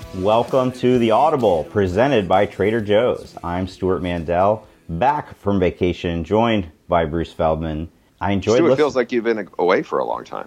Welcome to The Audible, presented by Trader Joe's. I'm Stuart Mandel, back from vacation, joined by Bruce Feldman. I enjoyed Stuart, feels like you've been away for a long time.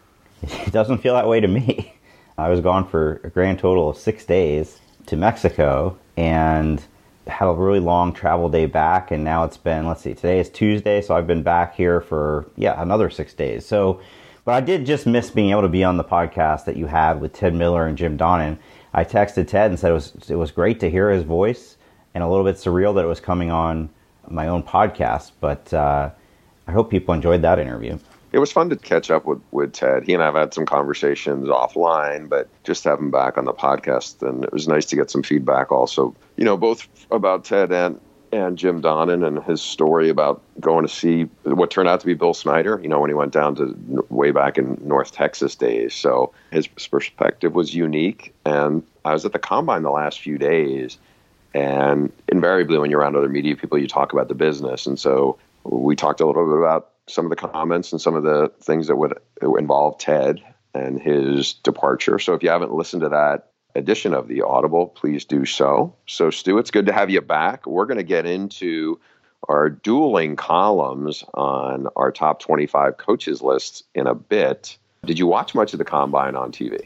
It doesn't feel that way to me. I was gone for a grand total of 6 days to Mexico and had a really long travel day back. And now it's been, today is Tuesday, so I've been back here for, another 6 days. But I did just miss being able to be on the podcast that you had with Ted Miller and Jim Donnan. I texted Ted and said it was great to hear his voice and a little bit surreal that it was coming on my own podcast. But I hope people enjoyed that interview. It was fun to catch up with Ted. He and I have had some conversations offline, but just to have him back on the podcast, and it was nice to get some feedback also, both about Ted and Jim Donnan and his story about going to see what turned out to be Bill Snyder, when he went down to way back in North Texas days. So his perspective was unique. And I was at the Combine the last few days, and invariably when you're around other media people, you talk about the business. And so we talked a little bit about some of the comments and some of the things that would involve Ted and his departure. So if you haven't listened to that edition of The Audible, please do so. So Stu, it's good to have you back. We're going to get into our dueling columns on our top 25 coaches lists in a bit. Did you watch much of the Combine on TV?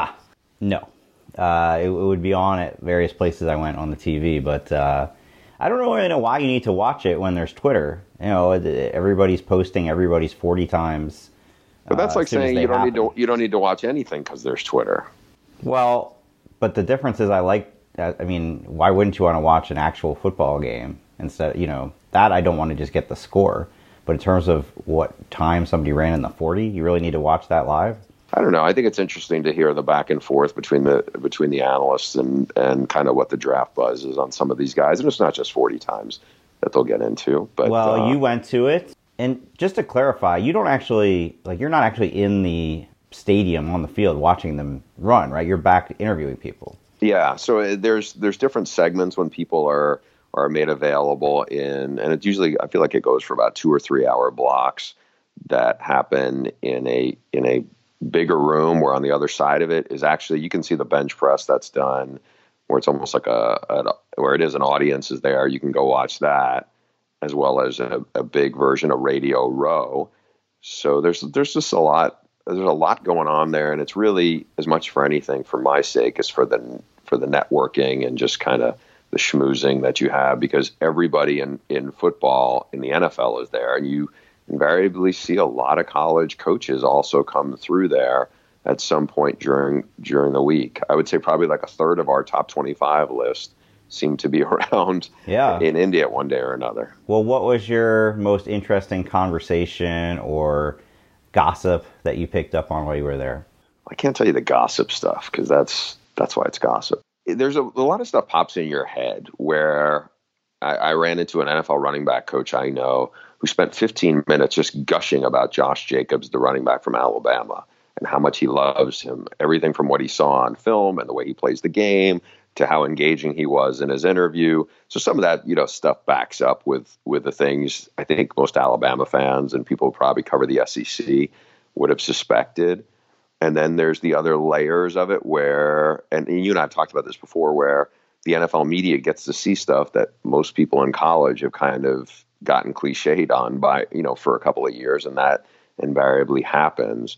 No. It would be on at various places I went on the TV, but I don't really know why you need to watch it when there's Twitter. Everybody's posting everybody's 40 times. But that's like saying you don't need to watch anything because there's Twitter. Well, but the difference is why wouldn't you want to watch an actual football game instead? That I don't want to just get the score. But in terms of what time somebody ran in the 40, you really need to watch that live? I don't know. I think it's interesting to hear the back and forth between the analysts and kind of what the draft buzz is on some of these guys. And it's not just 40 times that they'll get into. But you went to it. And just to clarify, you're not actually in the stadium on the field watching them run, right? You're back interviewing people. Yeah. So there's different segments when people are made available and it's usually, I feel like it goes for about 2 or 3 hour blocks that happen in a bigger room where on the other side of it is actually, you can see the bench press that's done where it's almost like where it is an audience is there. You can go watch that as well as a big version of Radio Row. So there's just a lot going on there. And it's really as much for anything for my sake as for the networking and just kind of the schmoozing that you have, because everybody in football in the NFL is there. And you invariably see a lot of college coaches also come through there at some point during the week. I would say probably like a third of our top 25 list seem to be around in India at one day or another. Well, what was your most interesting conversation or gossip that you picked up on while you were there? I can't tell you the gossip stuff because that's why it's gossip. There's a lot of stuff pops in your head where I ran into an NFL running back coach I know who spent 15 minutes just gushing about Josh Jacobs, the running back from Alabama, and how much he loves him. Everything from what he saw on film and the way he plays the game to how engaging he was in his interview. So some of that, stuff backs up with the things I think most Alabama fans and people who probably cover the SEC would have suspected. And then there's the other layers of it where, and you and I have talked about this before, where the NFL media gets to see stuff that most people in college have kind of gotten cliched on by, for a couple of years, and that invariably happens.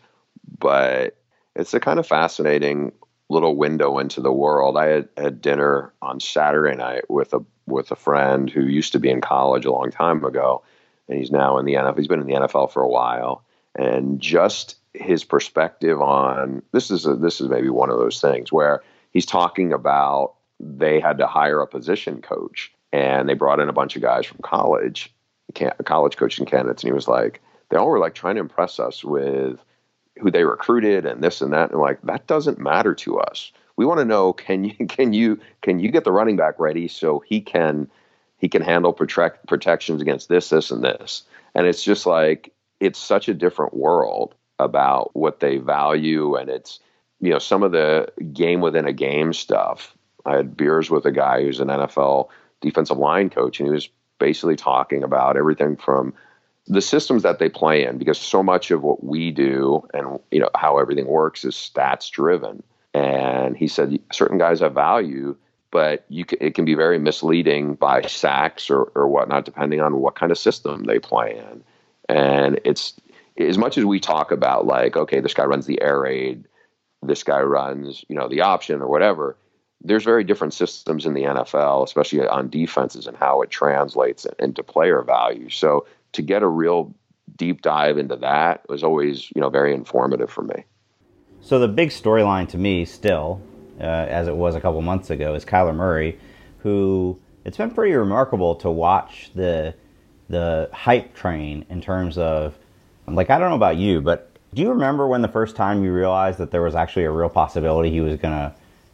But it's a kind of fascinating little window into the world. I had dinner on Saturday night with a friend who used to be in college a long time ago, and he's now in the NFL. He's been in the NFL for a while, and just his perspective on this is maybe one of those things where he's talking about they had to hire a position coach, and they brought in a bunch of guys from college coaching candidates, and he was like, they all were like trying to impress us with who they recruited and this and that, and like that doesn't matter to us. We want to know, can you get the running back ready so he can handle protections against this and this. And it's just like, it's such a different world about what they value. And it's, some of the game within a game stuff. I had beers with a guy who's an NFL defensive line coach, and he was basically talking about everything from the systems that they play in, because so much of what we do and how everything works is stats driven. And he said certain guys have value, but it can be very misleading by sacks or whatnot, depending on what kind of system they play in. And it's as much as we talk about like, okay, this guy runs the air raid, this guy runs, the option or whatever. There's very different systems in the NFL, especially on defenses, and how it translates into player value. So to get a real deep dive into that was always, very informative for me. So the big storyline to me still, as it was a couple months ago, is Kyler Murray, who it's been pretty remarkable to watch the hype train in terms of, like, I don't know about you, but do you remember when the first time you realized that there was actually a real possibility he was going to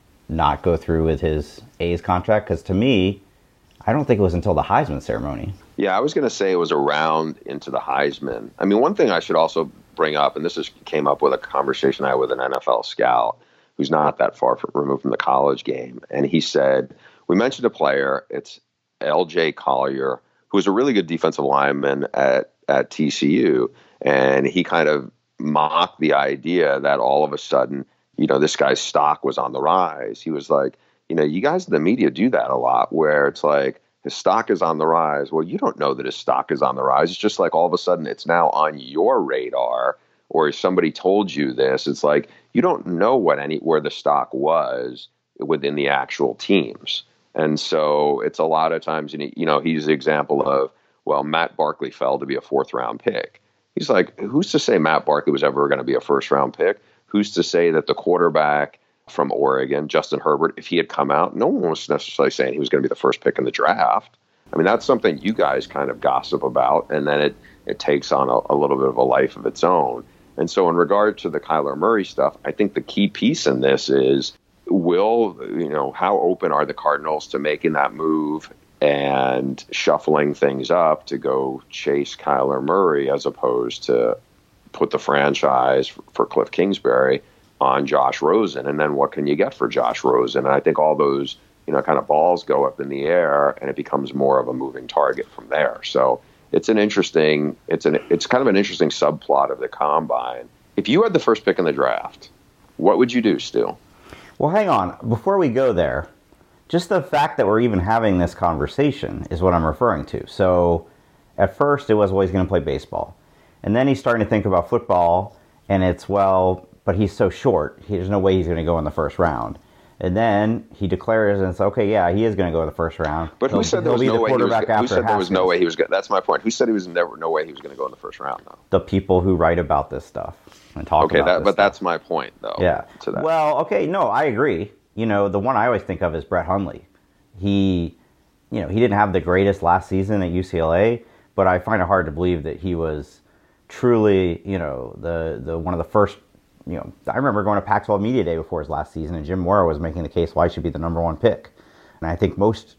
not go through with his A's contract? Because to me, I don't think it was until the Heisman ceremony. Yeah, I was going to say it was around into the Heisman. I mean, one thing I should also bring up, and this came up with a conversation I had with an NFL scout who's not that far removed from the college game. And he said, we mentioned a player, it's L.J. Collier, who was a really good defensive lineman at TCU. And he kind of mocked the idea that all of a sudden, this guy's stock was on the rise. He was like, you guys in the media do that a lot, where it's like his stock is on the rise. Well, you don't know that his stock is on the rise. It's just like all of a sudden it's now on your radar, or somebody told you this. It's like you don't know where the stock was within the actual teams. And so it's a lot of times, he's the example of, well, Matt Barkley fell to be a 4th round pick. He's like, who's to say Matt Barkley was ever going to be a 1st round pick? Who's to say that the quarterback from Oregon, Justin Herbert, if he had come out, no one was necessarily saying he was going to be the first pick in the draft. I mean, that's something you guys kind of gossip about, and then it takes on a little bit of a life of its own. And so in regard to the Kyler Murray stuff, I think the key piece in this is, how open are the Cardinals to making that move and shuffling things up to go chase Kyler Murray, as opposed to put the franchise for Cliff Kingsbury on Josh Rosen? And then what can you get for Josh Rosen? And I think all those, kind of balls go up in the air, and it becomes more of a moving target from there. So it's kind of an interesting subplot of the combine. If you had the first pick in the draft, what would you do, Stu? Well, hang on. Before we go there, just the fact that we're even having this conversation is what I'm referring to. So at first it was, well, he's going to play baseball. And then he's starting to think about football, and it's, well, but he's so short. There's no way he's going to go in the first round. And then he declares, and it's okay, yeah, he is going to go in the first round. But who said there was no way he was going? That's my point. Who said he was no way he was going to go in the first round, though? The people who write about this stuff and talk about this stuff. That's my point, though. Yeah. To that. Well, okay, no, I agree. The one I always think of is Brett Hundley. He didn't have the greatest last season at UCLA, but I find it hard to believe that he was truly, the one of the first. I remember going to Pac-12 Media Day before his last season, and Jim Mora was making the case why he should be the number 1 pick. And I think most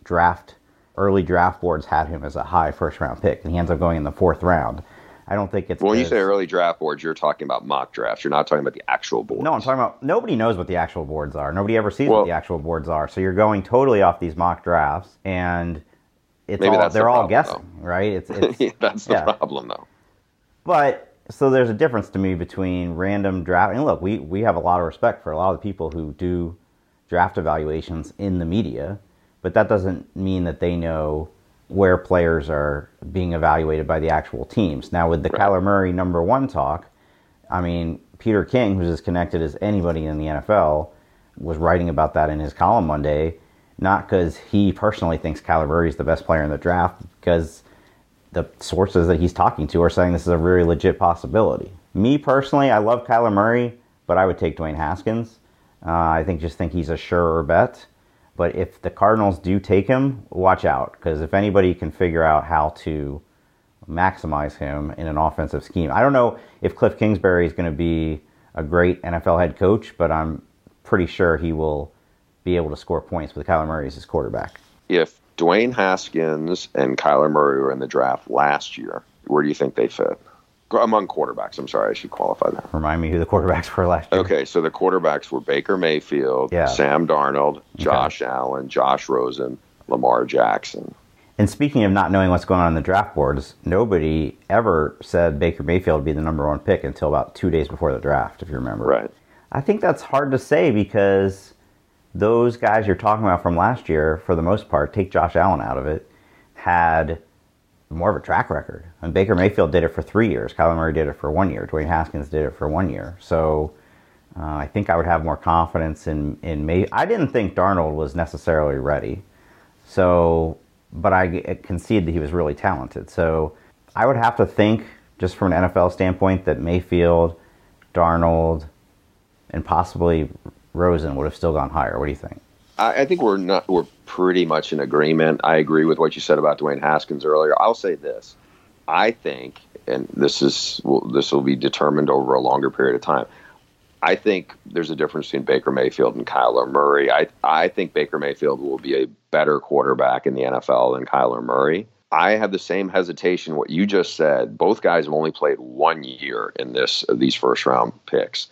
early draft boards had him as a high first-round pick, and he ends up going in the 4th round. I don't think it's... When you say early draft boards, you're talking about mock drafts. You're not talking about the actual boards. No, I'm talking about... Nobody knows what the actual boards are. Nobody ever sees what the actual boards are. So you're going totally off these mock drafts, and they're all guessing, though. Right? It's that's the problem, though. But... So there's a difference to me between random draft, and look, we have a lot of respect for a lot of the people who do draft evaluations in the media, but that doesn't mean that they know where players are being evaluated by the actual teams. Now with the Kyler Murray number 1 talk, I mean, Peter King, who's as connected as anybody in the NFL, was writing about that in his column Monday, not because he personally thinks Kyler Murray is the best player in the draft, because the sources that he's talking to are saying this is a very legit possibility. Me personally, I love Kyler Murray, but I would take Dwayne Haskins. I think he's a surer bet. But if the Cardinals do take him, watch out, because if anybody can figure out how to maximize him in an offensive scheme, I don't know if Cliff Kingsbury is going to be a great NFL head coach, but I'm pretty sure he will be able to score points with Kyler Murray as his quarterback. If Dwayne Haskins and Kyler Murray were in the draft last year, where do you think they fit? Among quarterbacks, I'm sorry, I should qualify that. Remind me who the quarterbacks were last year. Okay, so the quarterbacks were Baker Mayfield, Sam Darnold, Josh Allen, Josh Rosen, Lamar Jackson. And speaking of not knowing what's going on in the draft boards, nobody ever said Baker Mayfield would be the number 1 pick until about 2 days before the draft, if you remember. Right. I think that's hard to say because those guys you're talking about from last year, for the most part, take Josh Allen out of it, had more of a track record. And Baker Mayfield did it for 3 years. Kyler Murray did it for 1 year. Dwayne Haskins did it for 1 year. So I think I would have more confidence in May. I didn't think Darnold was necessarily ready. So, but I concede that he was really talented. So I would have to think, just from an NFL standpoint, that Mayfield, Darnold, and possibly Rosen would have still gone higher. What do you think? I think we're pretty much in agreement. I agree with what you said about Dwayne Haskins earlier. I'll say this. I think, and this will be determined over a longer period of time, I think there's a difference between Baker Mayfield and Kyler Murray. I think Baker Mayfield will be a better quarterback in the NFL than Kyler Murray. I have the same hesitation, what you just said. Both guys have only played 1 year in these first round picks.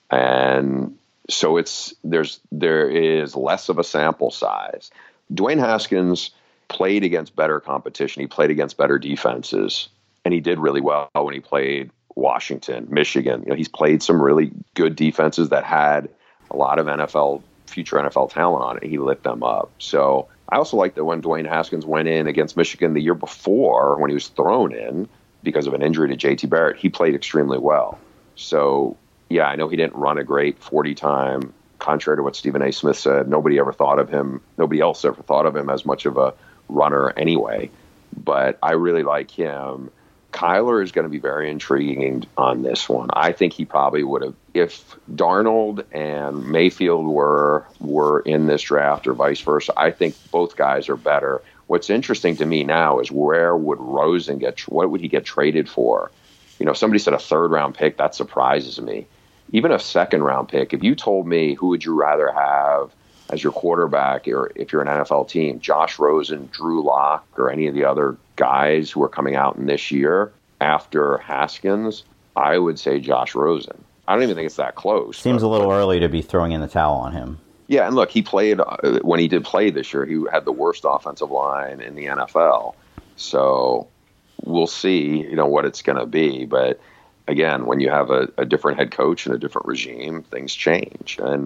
And so there is less of a sample size. Dwayne Haskins played against better competition. He played against better defenses, and he did really well when he played Washington, Michigan. He's played some really good defenses that had a lot of future NFL talent on it. He lit them up. So I also like that when Dwayne Haskins went in against Michigan the year before, when he was thrown in because of an injury to JT Barrett, he played extremely well. So yeah, I know he didn't run a great 40 time, contrary to what Stephen A. Smith said. Nobody else ever thought of him as much of a runner anyway. But I really like him. Kyler is going to be very intriguing on this one. I think he probably would have, if Darnold and Mayfield were in this draft or vice versa, I think both guys are better. What's interesting to me now is where would Rosen what would he get traded for? Somebody said a 3rd round pick. That surprises me. Even a 2nd round pick. If you told me who would you rather have as your quarterback, or if you're an NFL team, Josh Rosen, Drew Lock, or any of the other guys who are coming out in this year after Haskins, I would say Josh Rosen. I don't even think it's that close. Seems a little early to be throwing in the towel on him. Yeah, and look, he played, when he did play this year, he had the worst offensive line in the NFL. So we'll see, what it's going to be. But again, when you have a different head coach and a different regime, things change. And,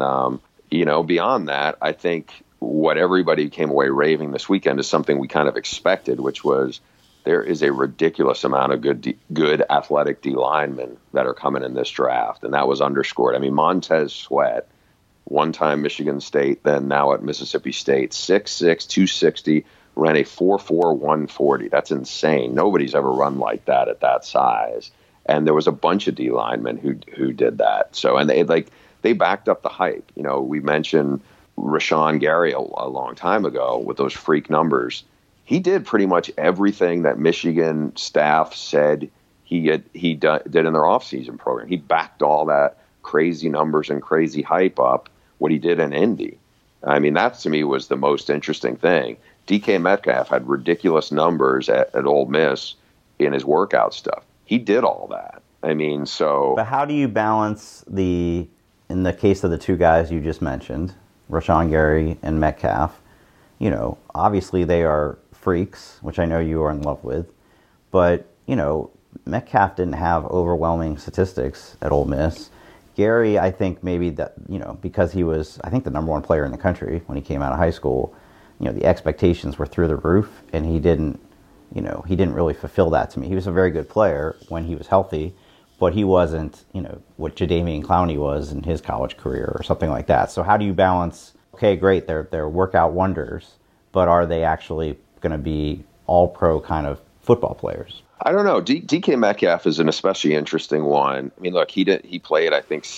beyond that, I think what everybody came away raving this weekend is something we kind of expected, which was there is a ridiculous amount of good athletic D linemen that are coming in this draft. And that was underscored. I mean, Montez Sweat, one-time Michigan State, then now at Mississippi State, 6'6", 260, ran a 4.4, 140. That's insane. Nobody's ever run like that at that size. And there was a bunch of D linemen who did that. So, and they backed up the hype. We mentioned Rashawn Gary a long time ago with those freak numbers. He did pretty much everything that Michigan staff said he did in their offseason program. He backed all that crazy numbers and crazy hype up, what he did in Indy. I mean, that to me was the most interesting thing. DK Metcalf had ridiculous numbers at Ole Miss in his workout stuff. He did all that. I mean, so... But how do you balance in the case of the two guys you just mentioned, Rashawn Gary and Metcalf, obviously they are freaks, which I know you are in love with, but, Metcalf didn't have overwhelming statistics at Ole Miss. Gary, I think maybe that, because he was, I think, the number one player in the country when he came out of high school, the expectations were through the roof, and he didn't really fulfill that to me. He was a very good player when he was healthy, but he wasn't, what Jadeveon Clowney was in his college career or something like that. So how do you balance, okay, great, they're workout wonders, but are they actually going to be all-pro kind of football players? I don't know. DK Metcalf is an especially interesting one. I mean, look, he played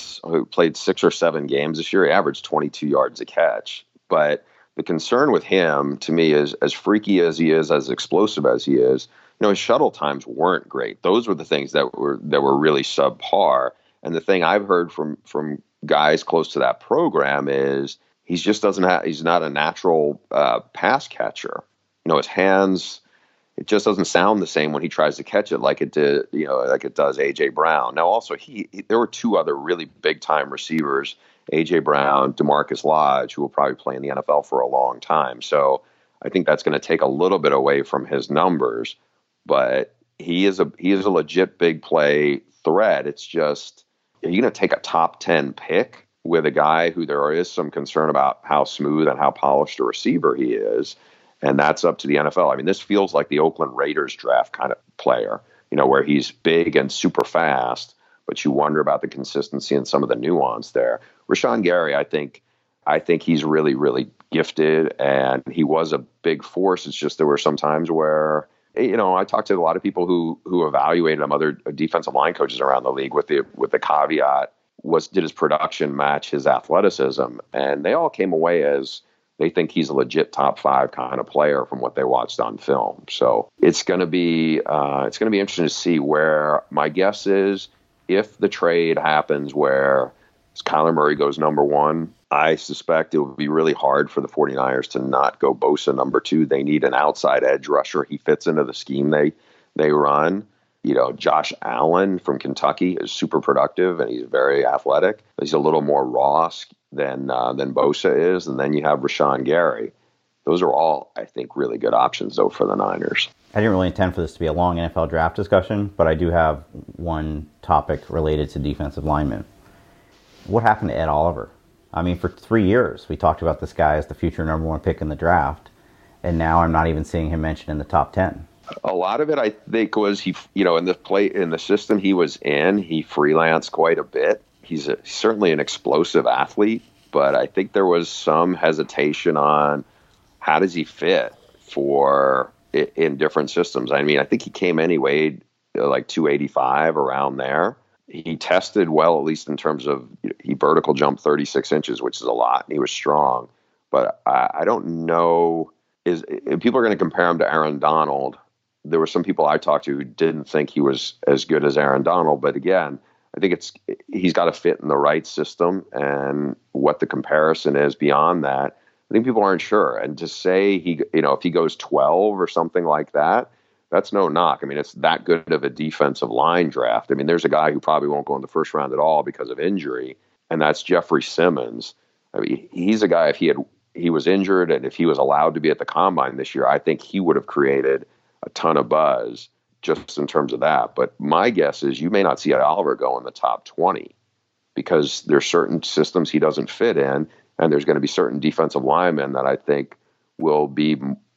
6 or 7 games this year. He averaged 22 yards a catch. But the concern with him, to me, is as freaky as he is, as explosive as he is, his shuttle times weren't great. Those were the things that were really subpar. And the thing I've heard from guys close to that program is he's not a natural pass catcher. His hands, it just doesn't sound the same when he tries to catch it like it did, like it does A.J. Brown. Now, also, there were 2 other really big-time receivers, A.J. Brown, DeMarcus Lodge, who will probably play in the NFL for a long time. So I think that's going to take a little bit away from his numbers. But he is a legit big play threat. It's just, are you going to take a top 10 pick with a guy who there is some concern about how smooth and how polished a receiver he is. And that's up to the NFL. I mean, this feels like the Oakland Raiders draft kind of player, where he's big and super fast, but you wonder about the consistency and some of the nuance there. Rashawn Gary, I think he's really, really gifted, and he was a big force. It's just there were some times where, I talked to a lot of people who evaluated him, other defensive line coaches around the league, with the caveat, did his production match his athleticism? And they all came away as they think he's a legit top 5 kind of player from what they watched on film. So it's going to be interesting to see where. My guess is, if the trade happens where Kyler Murray goes number 1, I suspect it would be really hard for the 49ers to not go Bosa number 2. They need an outside edge rusher. He fits into the scheme they run. Josh Allen from Kentucky is super productive, and he's very athletic. He's a little more raw than Bosa is. And then you have Rashawn Gary. Those are all, I think, really good options, though, for the Niners. I didn't really intend for this to be a long NFL draft discussion, but I do have one topic related to defensive linemen. What happened to Ed Oliver? I mean, for 3 years, we talked about this guy as the future number 1 pick in the draft, and now I'm not even seeing him mentioned in the top 10. A lot of it, I think, was he, in the system he was in, he freelanced quite a bit. He's certainly an explosive athlete, but I think there was some hesitation on how does he fit in different systems. I mean, I think he came in, he weighed like 285, around there. He tested well, at least in terms of, he vertical jumped 36 inches, which is a lot, and he was strong. But I don't know, if people are going to compare him to Aaron Donald. There were some people I talked to who didn't think he was as good as Aaron Donald. But again, I think he's got to fit in the right system, and what the comparison is beyond that, I think people aren't sure. And to say if he goes 12 or something like that, that's no knock. I mean, it's that good of a defensive line draft. I mean, there's a guy who probably won't go in the first round at all because of injury, and that's Jeffrey Simmons. I mean, he's a guy, if he was injured and if he was allowed to be at the combine this year, I think he would have created a ton of buzz just in terms of that. But my guess is you may not see Ed Oliver go in the top 20 because there's certain systems he doesn't fit in, and there's going to be certain defensive linemen that I think will be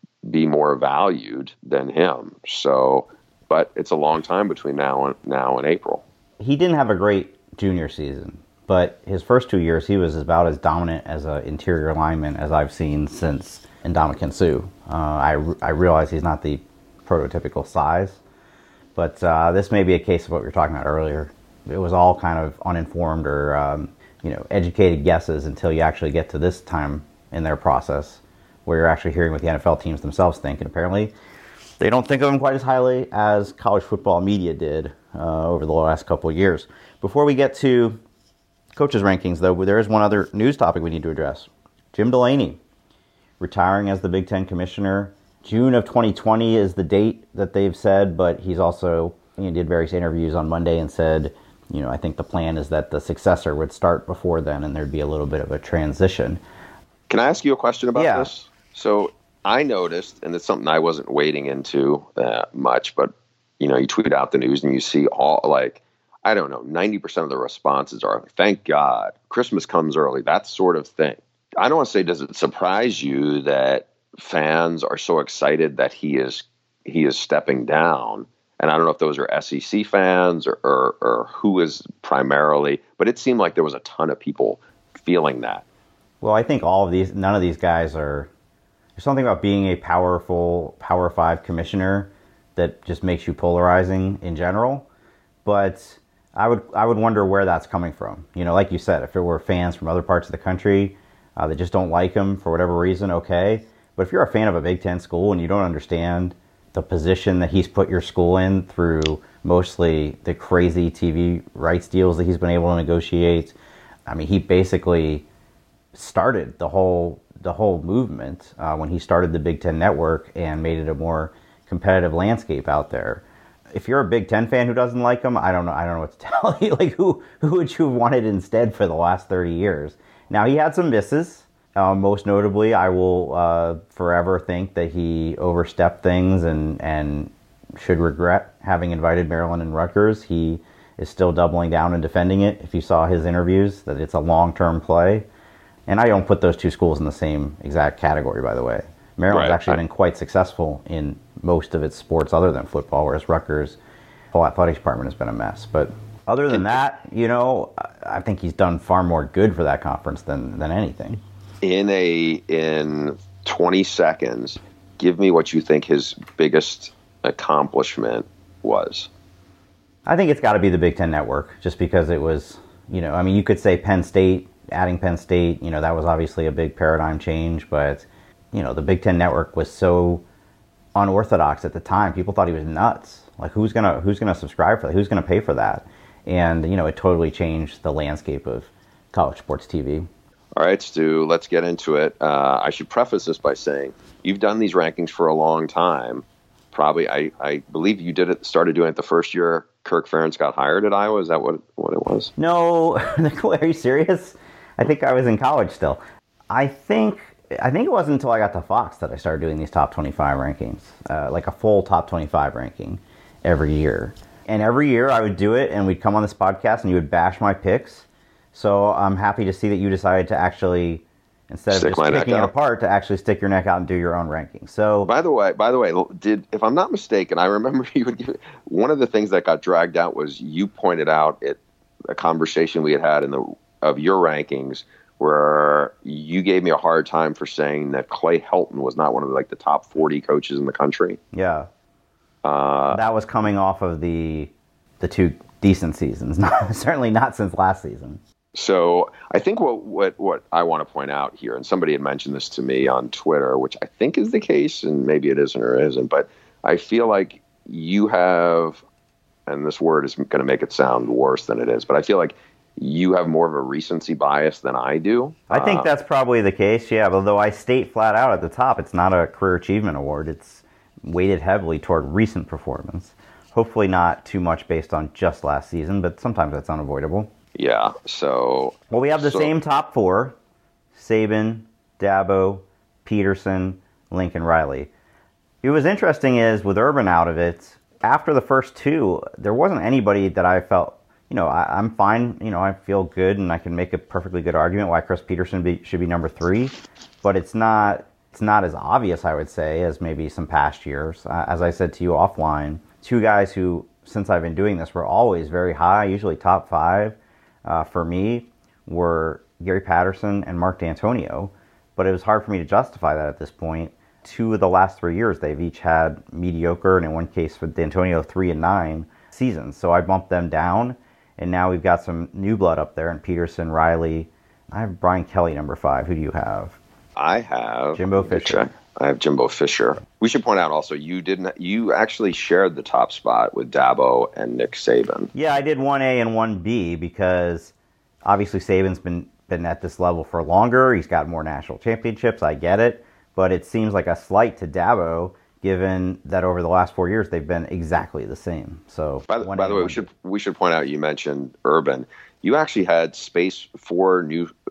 more valued than him. So, but it's a long time between now and April. He didn't have a great junior season, but his first 2 years, he was about as dominant as an interior lineman as I've seen since Ndamukong Suh. I realize he's not the prototypical size, but this may be a case of what we were talking about earlier. It was all kind of uninformed or educated guesses until you actually get to this time in their process where you're actually hearing what the NFL teams themselves think, and apparently they don't think of him quite as highly as college football media did over the last couple of years. Before we get to coaches' rankings, though, there is one other news topic we need to address. Jim Delaney retiring as the Big Ten commissioner. June of 2020 is the date that they've said, but he's also did various interviews on Monday and said, I think the plan is that the successor would start before then and there'd be a little bit of a transition. Can I ask you a question about this? So I noticed, and it's something I wasn't wading into much, but you tweet out the news and you see all 90% of the responses are, thank God, Christmas comes early, that sort of thing. I don't want to say, does it surprise you that fans are so excited that he is stepping down? And I don't know if those are SEC fans or who is primarily, but it seemed like there was a ton of people feeling that. Well, I think none of these guys are. There's something about being a powerful Power 5 commissioner that just makes you polarizing in general. But I would wonder where that's coming from. Like you said, if it were fans from other parts of the country that just don't like him for whatever reason, okay. But if you're a fan of a Big Ten school and you don't understand the position that he's put your school in through mostly the crazy TV rights deals that he's been able to negotiate, I mean, he basically started the whole movement when he started the Big Ten Network and made it a more competitive landscape out there. If you're a Big Ten fan who doesn't like him, I don't know what to tell you. Like, who would you have wanted instead for the last 30 years? Now, he had some misses. Most notably, I will forever think that he overstepped things and should regret having invited Maryland and Rutgers. He is still doubling down and defending it. If you saw his interviews, that it's a long-term play. And I don't put those two schools in the same exact category, by the way. Maryland's actually been quite successful in most of its sports other than football, whereas Rutgers' whole athletics department has been a mess. But other than that, I think he's done far more good for that conference than anything. In 20 seconds, give me what you think his biggest accomplishment was. I think it's got to be the Big Ten Network, just because it was, you could say Penn State, adding Penn State, that was obviously a big paradigm change, but, the Big Ten Network was so unorthodox at the time. People thought he was nuts. Like, who's gonna subscribe for that? Who's gonna pay for that? And, it totally changed the landscape of college sports TV. All right, Stu, let's get into it. I should preface this by saying you've done these rankings for a long time. Probably, I believe you started doing it the first year Kirk Ferentz got hired at Iowa. Is that what it was? No, are you serious? I think I was in college still. I think it wasn't until I got to Fox that I started doing these top 25 rankings, like a full top 25 ranking every year. And every year I would do it, and we'd come on this podcast, and you would bash my picks. So I'm happy to see that you decided to actually, instead of just picking it apart, to actually stick your neck out and do your own rankings. So, by the way, if I'm not mistaken, I remember you would give one of the things that got dragged out was you pointed out at a conversation we had of your rankings where you gave me a hard time for saying that Clay Helton was not one of the top 40 coaches in the country. Yeah, that was coming off of the two decent seasons, certainly not since last season. So I think what I want to point out here, and somebody had mentioned this to me on Twitter, which I think is the case, and maybe it isn't or isn't, but I feel like you have, and this word is going to make it sound worse than it is, but I feel like you have more of a recency bias than I do. I think that's probably the case, yeah, although I state flat out at the top, it's not a career achievement award. It's weighted heavily toward recent performance. Hopefully not too much based on just last season, but sometimes that's unavoidable. Yeah, so... Well, we have the same top four: Saban, Dabo, Peterson, Lincoln Riley. It was interesting is, with Urban out of it, after the first two, there wasn't anybody that I felt, I'm fine, I feel good, and I can make a perfectly good argument why Chris Peterson should be number 3, but it's not as obvious, I would say, as maybe some past years. As I said to you offline, two guys who, since I've been doing this, were always very high, usually top 5. For me, were Gary Patterson and Mark D'Antonio, but it was hard for me to justify that at this point. 2 of the last 3 years, they've each had mediocre, and in one case with D'Antonio, 3 and 9 seasons. So I bumped them down, and now we've got some new blood up there, and Peterson, Riley. I have Brian Kelly number 5. Who do you have? I have Jimbo Fisher. I have Jimbo Fisher. We should point out also, you actually shared the top spot with Dabo and Nick Saban. Yeah, I did 1A and 1B because obviously Saban's been at this level for longer. He's got more national championships. I get it. But it seems like a slight to Dabo, given that over the last 4 years they've been exactly the same. So by the way, we should point out, you mentioned Urban. You actually had space for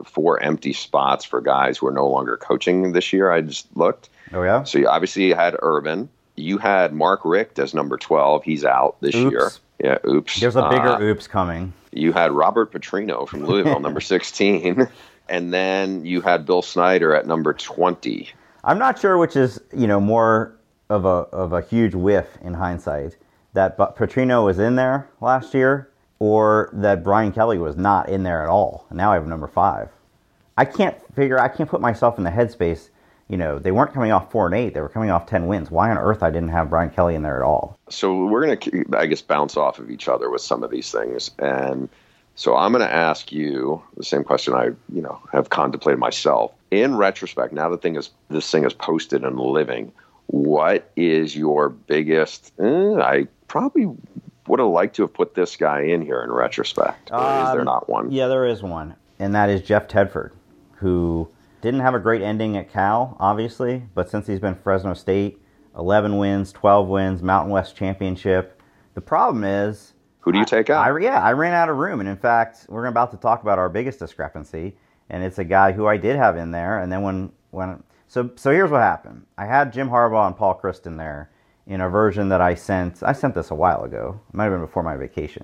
4 empty spots for guys who are no longer coaching this year. I just looked. Oh, yeah? So you had Urban. You had Mark Richt as number 12. He's out this year. Yeah, oops. There's a bigger oops coming. You had Robert Petrino from Louisville, number 16. And then you had Bill Snyder at number 20. I'm not sure which is, more of a huge whiff in hindsight. That Petrino was in there last year, or that Brian Kelly was not in there at all. And now I have number 5. I can't put myself in the headspace. They weren't coming off 4 and 8. They were coming off 10 wins. Why on earth I didn't have Brian Kelly in there at all? So we're going to, I guess, bounce off of each other with some of these things. And so I'm going to ask you the same question I, have contemplated myself. In retrospect, now this thing is posted and living, what is your biggest, I probably would have liked to have put this guy in here in retrospect. Or is there not one? Yeah, there is one. And that is Jeff Tedford, who didn't have a great ending at Cal, obviously, but since he's been Fresno State, 11 wins, 12 wins, Mountain West Championship. The problem is... Who do you take out? I ran out of room. And in fact, we're about to talk about our biggest discrepancy. And it's a guy who I did have in there. And then so here's what happened. I had Jim Harbaugh and Paul Chryst in there in a version that I sent this a while ago. It might have been before my vacation.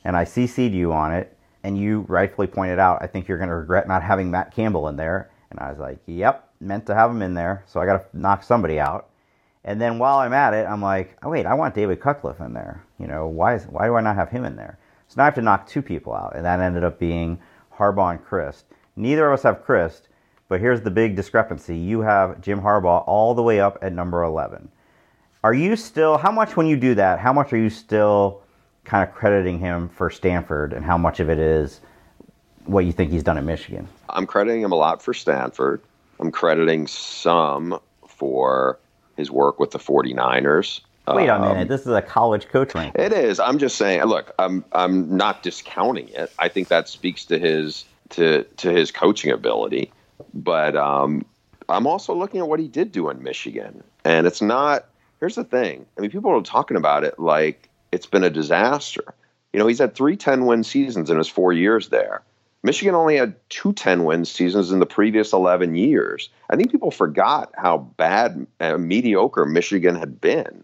and I CC'd you on it, and you rightfully pointed out, I think you're going to regret not having Matt Campbell in there. And I was like, yep, meant to have him in there, so I got to knock somebody out. And then while I'm at it, I'm like, oh wait, I want David Cutcliffe in there. Why do I not have him in there? So now I have to knock two people out, and that ended up being Harbaugh and Chryst. Neither of us have Chryst, but here's the big discrepancy. You have Jim Harbaugh all the way up at number 11. Are you still, how much when you do that, how much are you still kind of crediting him for Stanford, and how much of it is what you think he's done at Michigan? I'm crediting him a lot for Stanford. I'm crediting some for his work with the 49ers. Wait a minute. This is a college coach ranking. It is. I'm just saying, look, I'm not discounting it. I think that speaks to his his coaching ability. But I'm also looking at what he did do in Michigan. And it's not, here's the thing. I mean, people are talking about it like it's been a disaster. He's had 3 10-win seasons in his 4 years there. Michigan only had 2 10-win seasons in the previous 11 years. I think people forgot how bad and mediocre Michigan had been.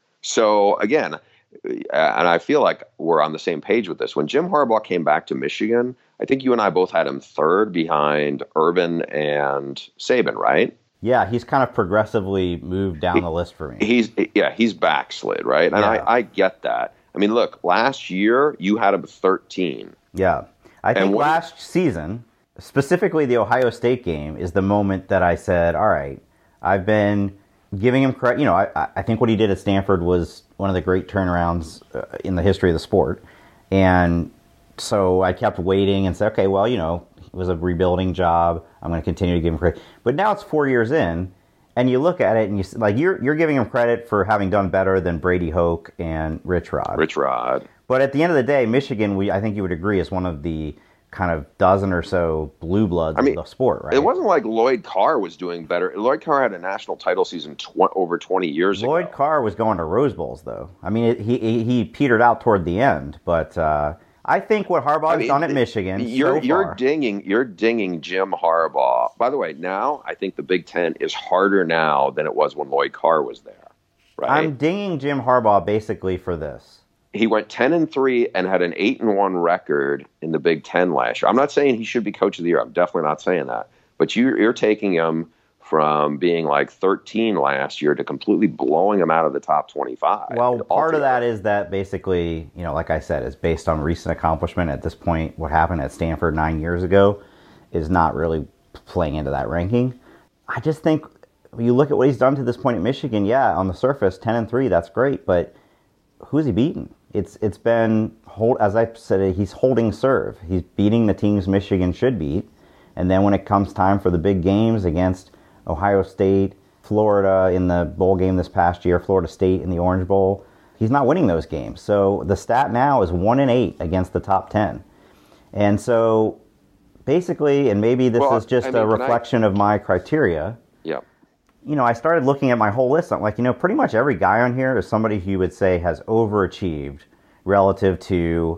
So, again, and I feel like we're on the same page with this. When Jim Harbaugh came back to Michigan, I think you and I both had him third behind Urban and Saban, right? Yeah, he's kind of progressively moved down the list for me. He's backslid, right? And yeah. I get that. I mean, look, last year you had him 13. Yeah. I think last season, specifically the Ohio State game, is the moment that I said, all right, I've been giving him credit. I think what he did at Stanford was one of the great turnarounds in the history of the sport. And so I kept waiting and said, okay, well, it was a rebuilding job. I'm going to continue to give him credit. But now it's 4 years in, and you look at it and you're giving him credit for having done better than Brady Hoke and Rich Rod. But at the end of the day, Michigan, I think you would agree, is one of the kind of dozen or so blue bloods of the sport, right? It wasn't like Lloyd Carr was doing better. Lloyd Carr had a national title season over 20 years ago. Lloyd Carr was going to Rose Bowls, though. I mean, he petered out toward the end, but I think what Harbaugh has done at Michigan you're dinging Jim Harbaugh. By the way, now I think the Big Ten is harder now than it was when Lloyd Carr was there. Right? I'm dinging Jim Harbaugh basically for this. He went 10-3 and had an 8-1 record in the Big Ten last year. I'm not saying he should be coach of the year. I'm definitely not saying that. But you're taking him from being like 13 last year to completely blowing him out of the top 25. Well, part of that is that basically, like I said, is based on recent accomplishment. At this point, what happened at Stanford 9 years ago is not really playing into that ranking. I just think when you look at what he's done to this point at Michigan, yeah, on the surface, 10-3, that's great, but who's he beaten? It's been, as I said, he's holding serve. He's beating the teams Michigan should beat. And then when it comes time for the big games against Ohio State, Florida in the bowl game this past year, Florida State in the Orange Bowl, he's not winning those games. So the stat now is 1-8 against the top 10. And so basically, and maybe this is just a reflection of my criteria. Yeah. I started looking at my whole list. I'm like, pretty much every guy on here is somebody who you would say has overachieved relative to,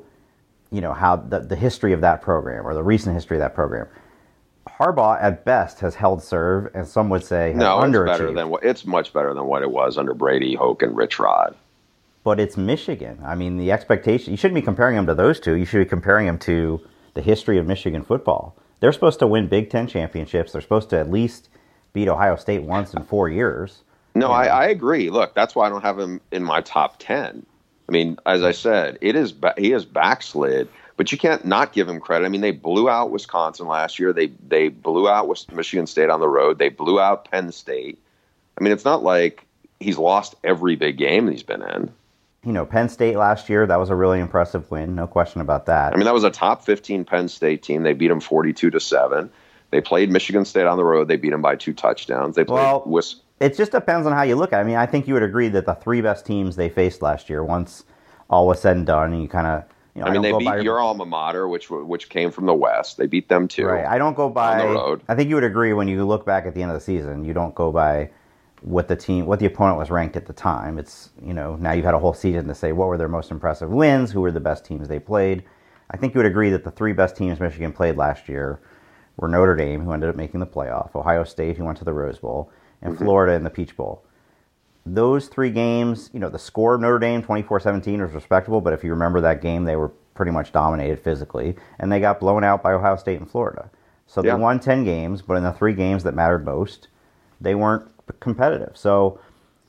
how the history of that program or the recent history of that program. Harbaugh, at best, has held serve, and some would say has underachieved. It's much better than what it was under Brady, Hoke, and Rich Rod. But it's Michigan. I mean, the expectation, you shouldn't be comparing them to those two. You should be comparing them to the history of Michigan football. They're supposed to win Big Ten championships. They're supposed to at least beat Ohio State once in 4 years. No, I agree. Look, that's why I don't have him in my top 10. I mean, as I said, he is backslid, but you can't not give him credit. I mean, they blew out Wisconsin last year. They blew out Michigan State on the road. They blew out Penn State. I mean, it's not like he's lost every big game he's been in. Penn State last year, that was a really impressive win. No question about that. I mean, that was a top 15 Penn State team. They beat them 42-7. They played Michigan State on the road. They beat them by 2 touchdowns. They played it just depends on how you look at it. I mean, I think you would agree that the 3 best teams they faced last year, once all was said and done, and you kind of, they beat your alma mater, which came from the West. They beat them too. Right. I don't go by. On the road. I think you would agree when you look back at the end of the season, you don't go by what the opponent was ranked at the time. It's now you've had a whole season to say what were their most impressive wins, who were the best teams they played. I think you would agree that the 3 best teams Michigan played last year were Notre Dame, who ended up making the playoff, Ohio State, who went to the Rose Bowl, and Florida in the Peach Bowl. Those 3 games, the score of Notre Dame, 24-17, was respectable, but if you remember that game, they were pretty much dominated physically, and they got blown out by Ohio State and Florida. So they won 10 games, but in the 3 games that mattered most, they weren't competitive. So,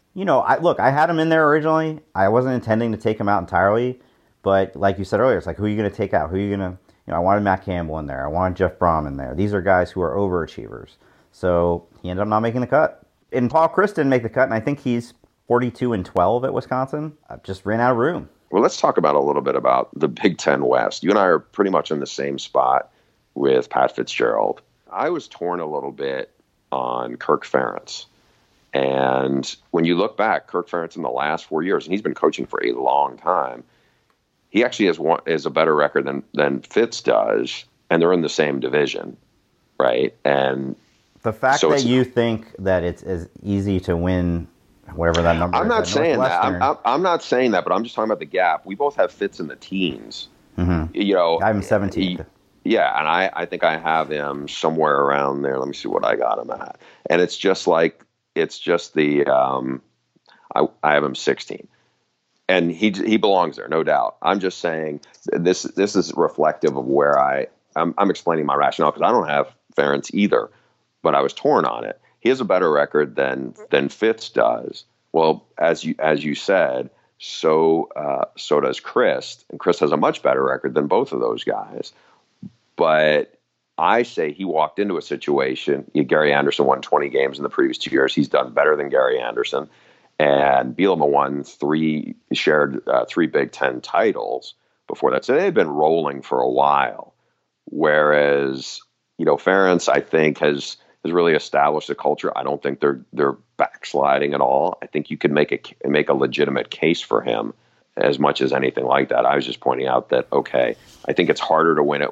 I had him in there originally. I wasn't intending to take him out entirely, but like you said earlier, it's like, who are you going to take out? Who are you going to, I wanted Matt Campbell in there. I wanted Jeff Brom in there. These are guys who are overachievers. So he ended up not making the cut. And Paul Chryst didn't make the cut, and I think he's 42-12 at Wisconsin. I just ran out of room. Well, let's talk about a little bit about the Big Ten West. You and I are pretty much in the same spot with Pat Fitzgerald. I was torn a little bit on Kirk Ferentz. And when you look back, Kirk Ferentz in the last 4 years, and he's been coaching for a long time, he actually has a better record than Fitz does, and they're in the same division, right? And the fact that you think that it's as easy to win whatever that number is. I'm not saying that. I'm not saying that, but I'm just talking about the gap. We both have Fitz in the teens. Mm-hmm. I have him 17th. Yeah, and I think I have him somewhere around there. Let me see what I got him at. And it's just the I have him 16. And he belongs there, no doubt. I'm just saying this is reflective of where I'm explaining my rationale, because I don't have Ferentz either, but I was torn on it. He has a better record than Fitz does. Well, as you said, so does Chryst, and Chryst has a much better record than both of those guys. But I say he walked into a situation. Gary Anderson won 20 games in the previous 2 years. He's done better than Gary Anderson, and Bielema won shared 3 Big Ten titles before that. So they had been rolling for a while. Whereas Ferentz, I think, has really established a culture. I don't think they're backsliding at all. I think you could make a legitimate case for him as much as anything like that. I was just pointing out that, okay, I think it's harder to win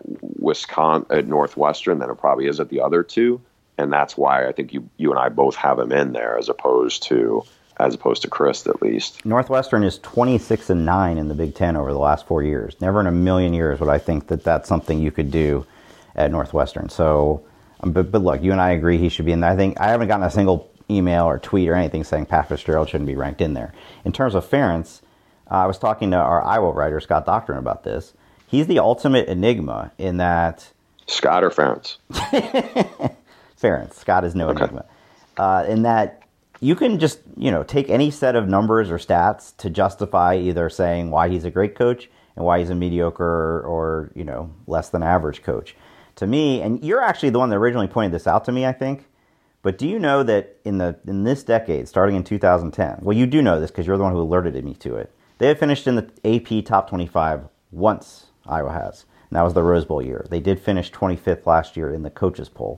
at Northwestern than it probably is at the other two, and that's why I think you and I both have him in there as opposed to Chryst, at least. Northwestern is 26-9 in the Big Ten over the last 4 years. Never in a million years would I think that that's something you could do at Northwestern. So, but look, you and I agree he should be in there. I think I haven't gotten a single email or tweet or anything saying Pat Fitzgerald shouldn't be ranked in there. In terms of Ferentz, I was talking to our Iowa writer, Scott Doctrine, about this. He's the ultimate enigma in that... Scott or Ferentz? Ferentz. Scott is no enigma. In that you can just, take any set of numbers or stats to justify either saying why he's a great coach and why he's a mediocre or less than average coach. To me, and you're actually the one that originally pointed this out to me, I think, but do you know that in this decade, starting in 2010, well, you do know this because you're the one who alerted me to it, they have finished in the AP Top 25 once, Iowa has. And that was the Rose Bowl year. They did finish 25th last year in the coaches poll.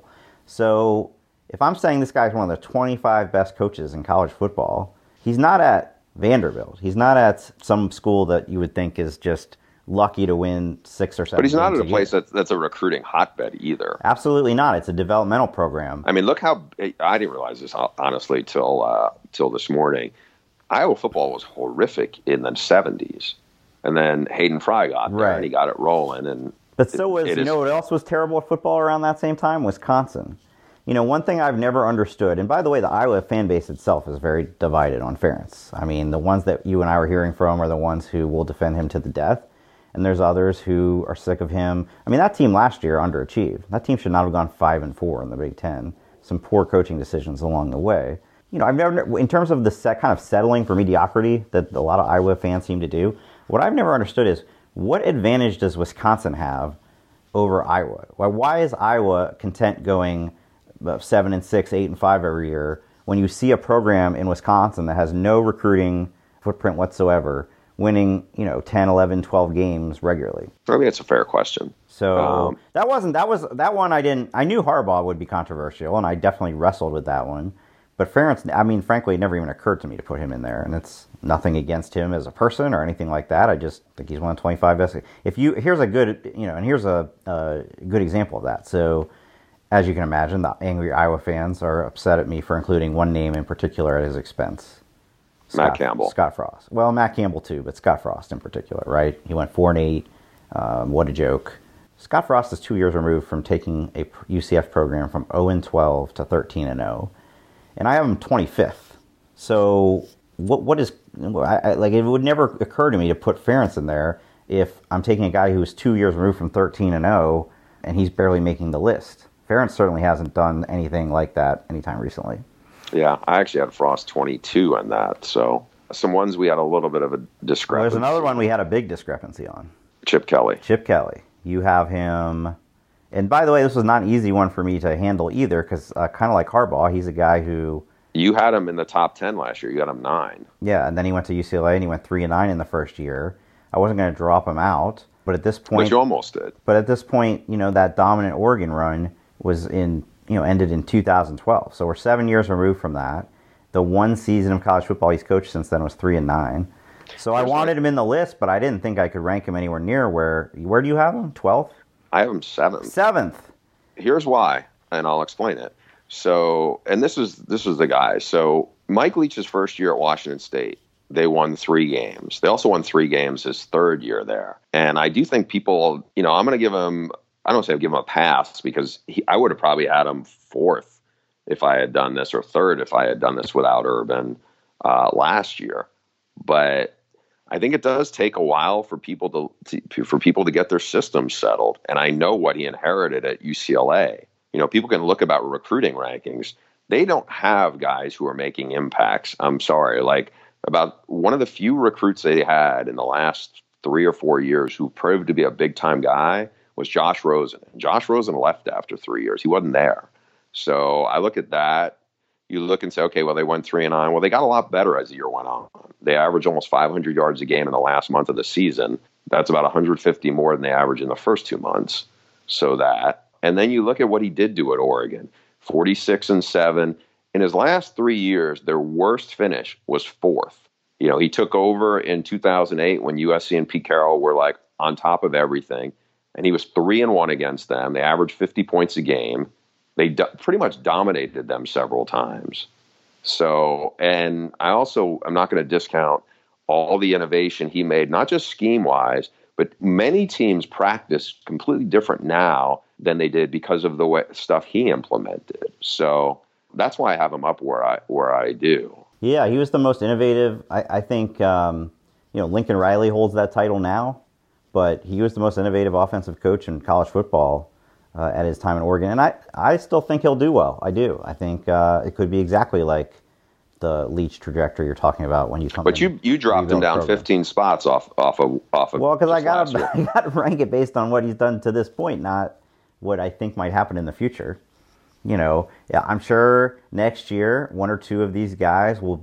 So if I'm saying this guy's one of the 25 best coaches in college football, he's not at Vanderbilt. He's not at some school that you would think is just lucky to win 6 or 7 But he's not games at a place that's a recruiting hotbed either. Absolutely not. It's a developmental program. I mean, look how I didn't realize this, honestly, till this morning. Iowa football was horrific in the 70s. And then Hayden Fry got there, and he got it rolling. But so was, what else was terrible at football around that same time? Wisconsin. One thing I've never understood, and by the way, the Iowa fan base itself is very divided on Ferentz. I mean, the ones that you and I were hearing from are the ones who will defend him to the death. And there's others who are sick of him. I mean, that team last year underachieved. That team should not have gone 5-4 in the Big Ten. Some poor coaching decisions along the way. I've never, in terms of the kind of settling for mediocrity that a lot of Iowa fans seem to do, what I've never understood is what advantage does Wisconsin have over Iowa? Why is Iowa content going 7-6, 8-5 every year when you see a program in Wisconsin that has no recruiting footprint whatsoever, winning 10, 11, 12 games regularly? I think it's a fair question. So that one I knew Harbaugh would be controversial, and I definitely wrestled with that one. But Ferentz, I mean, frankly, it never even occurred to me to put him in there, and it's nothing against him as a person or anything like that. I just think he's one of the 25 best. Here's a good, and here's a good example of that. So, as you can imagine, the angry Iowa fans are upset at me for including one name in particular at his expense. Matt Campbell. Scott Frost. Well, Matt Campbell too, but Scott Frost in particular, right? He went 4-8. What a joke. Scott Frost is 2 years removed from taking a UCF program from 0-12 to 13-0. And I have him 25th. So what is... it would never occur to me to put Ferentz in there if I'm taking a guy who's 2 years removed from 13-0 and he's barely making the list. Ferentz certainly hasn't done anything like that anytime recently. Yeah, I actually had Frost 22 on that. So some ones we had a little bit of a discrepancy. Well, there's another one we had a big discrepancy on. Chip Kelly. Chip Kelly. You have him. And by the way, this was not an easy one for me to handle either, because kind of like Harbaugh, he's a guy who... You had him in the top 10 last year. You had him 9. Yeah, and then he went to UCLA and he went 3-9 in the first year. I wasn't going to drop him out, but at this point... But you almost did. But at this point, that dominant Oregon run was ended in 2012. So we're 7 years removed from that. The one season of college football he's coached since then was 3-9. So I wanted him in the list, but I didn't think I could rank him anywhere near where do you have him? 12th? I have him 7th. 7th. Here's why, and I'll explain it. So, and this was the guy. So Mike Leach's first year at Washington State, they won 3 games. They also won 3 games his third year there. And I do think people, I'm going to give him, I don't say I'd give him a pass, because I would have probably had him 4th if I had done this, or 3rd if I had done this without Urban last year. But I think it does take a while for people to get their systems settled. And I know what he inherited at UCLA. People can look about recruiting rankings. They don't have guys who are making impacts. I'm sorry. Like, about one of the few recruits they had in the last 3 or 4 years who proved to be a big time guy was Josh Rosen. Josh Rosen left after 3 years. He wasn't there. So I look at that. You look and say, okay, well, they went 3-9. Well, they got a lot better as the year went on. They averaged almost 500 yards a game in the last month of the season. That's about 150 more than they averaged in the first 2 months. And then you look at what he did do at Oregon, 46-7. In his last 3 years, their worst finish was 4th. He took over in 2008 when USC and Pete Carroll were like on top of everything. And he was 3-1 against them. They averaged 50 points a game. They pretty much dominated them several times. So, and I'm not going to discount all the innovation he made, not just scheme-wise, but many teams practice completely different now than they did because of the stuff he implemented. So that's why I have him up where I do. Yeah, he was the most innovative. I think Lincoln Riley holds that title now, but he was the most innovative offensive coach in college football at his time in Oregon. And I still think he'll do well. I do. I think it could be exactly like the Leach trajectory you're talking about when you come. But you dropped him down 15 spots off of. Well, because I got to rank it based on what he's done to this point, not what I think might happen in the future. Yeah, I'm sure next year 1 or 2 of these guys will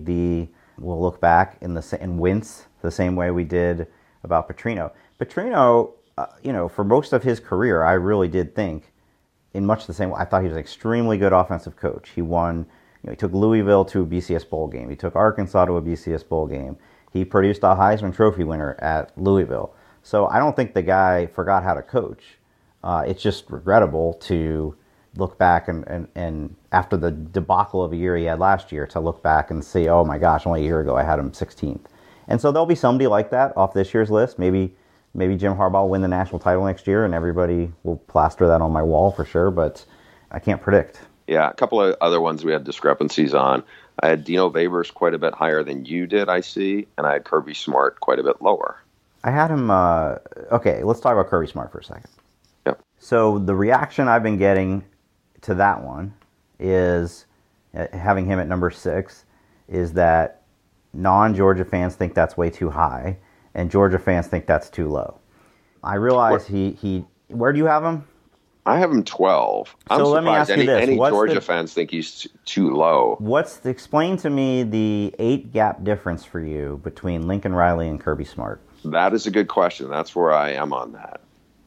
look back and wince the same way we did about Petrino. Petrino, for most of his career, I really did think in much the same way. I thought he was an extremely good offensive coach. He won. He took Louisville to a BCS bowl game. He took Arkansas to a BCS bowl game. He produced a Heisman Trophy winner at Louisville. So I don't think the guy forgot how to coach. It's just regrettable to look back and after the debacle of a year he had last year, to look back and say, oh my gosh, only a year ago I had him 16th. And so there'll be somebody like that off this year's list. Maybe Jim Harbaugh will win the national title next year, and everybody will plaster that on my wall for sure, but I can't predict. Yeah, a couple of other ones we had discrepancies on. I had Dino Babers quite a bit higher than you did, I see, and I had Kirby Smart quite a bit lower. I had him, okay, let's talk about Kirby Smart for a second. Yep. So the reaction I've been getting to that one is, having him at number 6, is that non-Georgia fans think that's way too high, and Georgia fans think that's too low. I realize where do you have him? I have him 12. I'm so surprised let me ask you this. Any Georgia fans think he's too low. Explain to me the 8 gap difference for you between Lincoln Riley and Kirby Smart. That is a good question. That's where I am on that.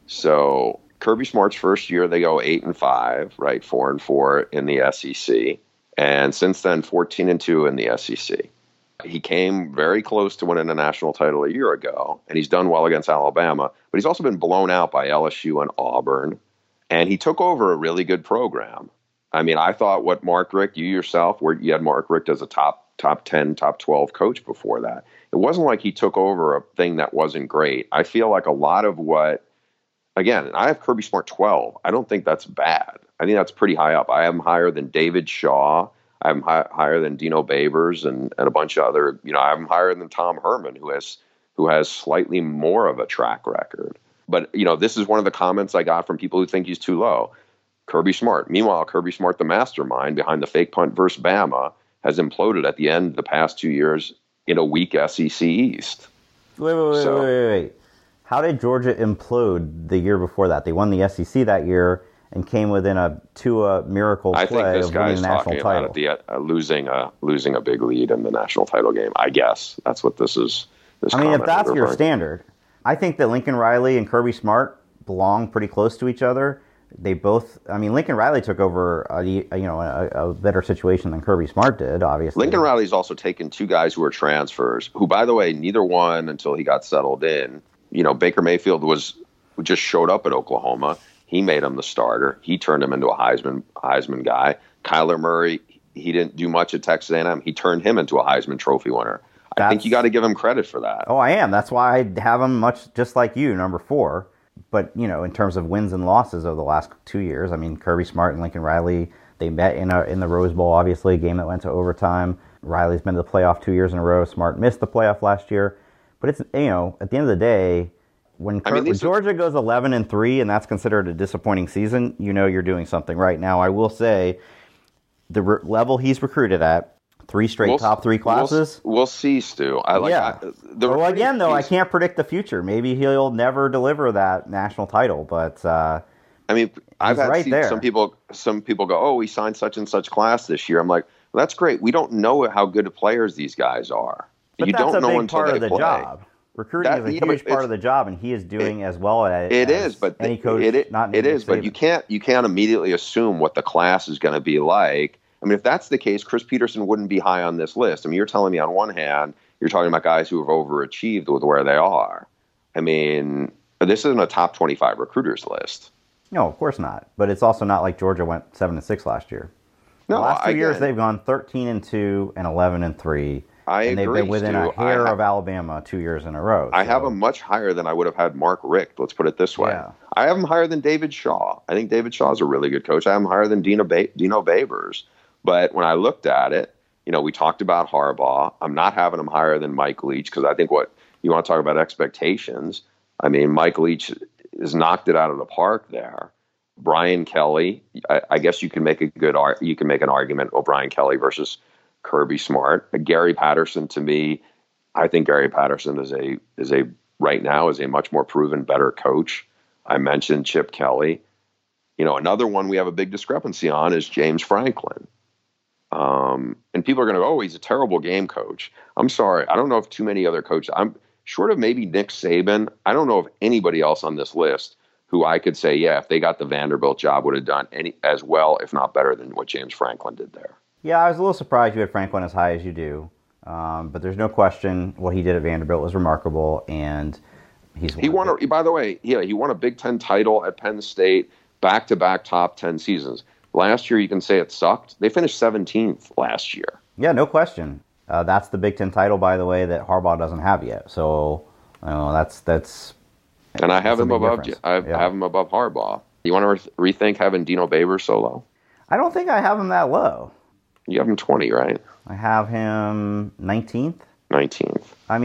So Kirby Smart's first year, they go 8-5, right? 4-4 in the SEC. And since then, 14-2 in the SEC. He came very close to winning a national title a year ago, and he's done well against Alabama, but he's also been blown out by LSU and Auburn. And he took over a really good program. I mean, I thought what Mark Richt, you yourself, where you had Mark Richt as a top 10, top 12 coach before that. It wasn't like he took over a thing that wasn't great. I feel like a lot of again, I have Kirby Smart 12. I don't think that's bad. I think that's pretty high up. I have him higher than David Shaw. I have him higher than Dino Babers and a bunch of other, I have him higher than Tom Herman, who has who has slightly more of a track record. But, this is one of the comments I got from people who think he's too low. Kirby Smart. Meanwhile, Kirby Smart, the mastermind behind the fake punt versus Bama, has imploded at the end of the past 2 years in a weak SEC East. Wait. How did Georgia implode the year before that? They won the SEC that year and came within a Tua miracle play I think this of winning guy's the national talking title. about it, losing a big lead in the national title game. I guess that's what this is. If that's your standard, I think that Lincoln Riley and Kirby Smart belong pretty close to each other. They both. Lincoln Riley took over a better situation than Kirby Smart did. Obviously, Lincoln Riley's also taken two guys who were transfers. Who, by the way, neither one until he got settled in. Baker Mayfield just showed up at Oklahoma. He made him the starter. He turned him into a Heisman guy. Kyler Murray, he didn't do much at Texas A&M. He turned him into a Heisman Trophy winner. I think you got to give him credit for that. Oh, I am. That's why I have him much just like you, number 4. But, in terms of wins and losses over the last 2 years, Kirby Smart and Lincoln Riley, they met in the Rose Bowl, obviously, a game that went to overtime. Riley's been to the playoff 2 years in a row. Smart missed the playoff last year. But it's, at the end of the day, when Georgia goes 11-3 and that's considered a disappointing season, you're doing something right. Now, I will say the level he's recruited at, 3 straight top 3 classes. We'll see, Stu. I can't predict the future. Maybe he'll never deliver that national title, but I've had some people go, "Oh, we signed such and such class this year." I'm like, well, that's great. We don't know how good of players these guys are. But that's a big part of the job. Recruiting is a huge part of the job, and he is doing as well at it as any coach. But you can't immediately assume what the class is going to be like. If that's the case, Chris Peterson wouldn't be high on this list. You're telling me on one hand, you're talking about guys who have overachieved with where they are. This isn't a top 25 recruiters list. No, of course not. But it's also not like Georgia went 7-6 last year. No, the last 2 years they've gone 13-2 and 11-3. And they've been within a hair of Alabama 2 years in a row. I have them much higher than I would have had Mark Richt. Let's put it this way. Yeah. I have them higher than David Shaw. I think David Shaw is a really good coach. I have them higher than Dino Babers. But when I looked at it, we talked about Harbaugh. I'm not having him higher than Mike Leach because I think what you want to talk about expectations. Mike Leach has knocked it out of the park there. Brian Kelly, I guess you can make an argument. Well, Brian Kelly versus Kirby Smart. Gary Patterson, to me, I think Gary Patterson is a right now is a much more proven, better coach. I mentioned Chip Kelly. Another one we have a big discrepancy on is James Franklin. And people are going to go, "Oh, he's a terrible game coach." I'm sorry. I don't know if too many other coaches, I'm short of maybe Nick Saban. I don't know of anybody else on this list who I could say, yeah, if they got the Vanderbilt job, would have done as well, if not better than what James Franklin did there. Yeah, I was a little surprised you had Franklin as high as you do. But there's no question what he did at Vanderbilt was remarkable. And he won a Big Ten title at Penn State, back-to-back top 10 seasons. Last year, you can say it sucked. They finished 17th last year. Yeah, no question. That's the Big Ten title, by the way, that Harbaugh doesn't have yet. So, that's. And I have him above. I have him above Harbaugh. You want to rethink having Dino Babers so low? I don't think I have him that low. You have him 20, right? I have him 19th. 19th.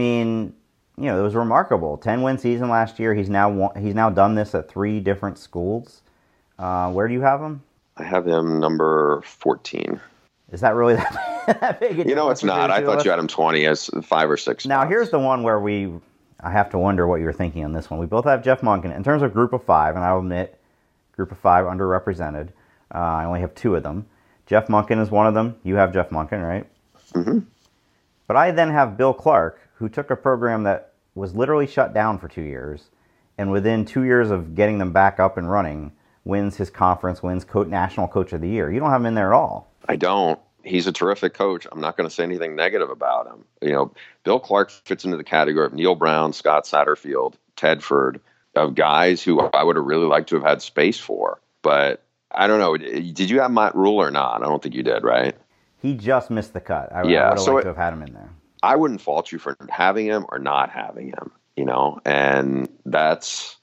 It was remarkable. 10-win season last year. He's now done this at 3 different schools. Where do you have him? I have him number 14. Is that really that big? It's not. I thought you had him 20 as 5 or 6. Now, here's the one where I have to wonder what you were thinking on this one. We both have Jeff Monken. In terms of group of 5, and I'll admit, group of 5 underrepresented. I only have 2 of them. Jeff Monken is one of them. You have Jeff Monken, right? Mm-hmm. But I then have Bill Clark, who took a program that was literally shut down for 2 years, and within 2 years of getting them back up and running, wins his conference, wins National Coach of the Year. You don't have him in there at all. I don't. He's a terrific coach. I'm not going to say anything negative about him. Bill Clark fits into the category of Neil Brown, Scott Satterfield, Tedford, of guys who I would have really liked to have had space for. But I don't know. Did you have Matt Rule or not? I don't think you did, right? He just missed the cut. I would have liked to have had him in there. I wouldn't fault you for having him or not having him, and that's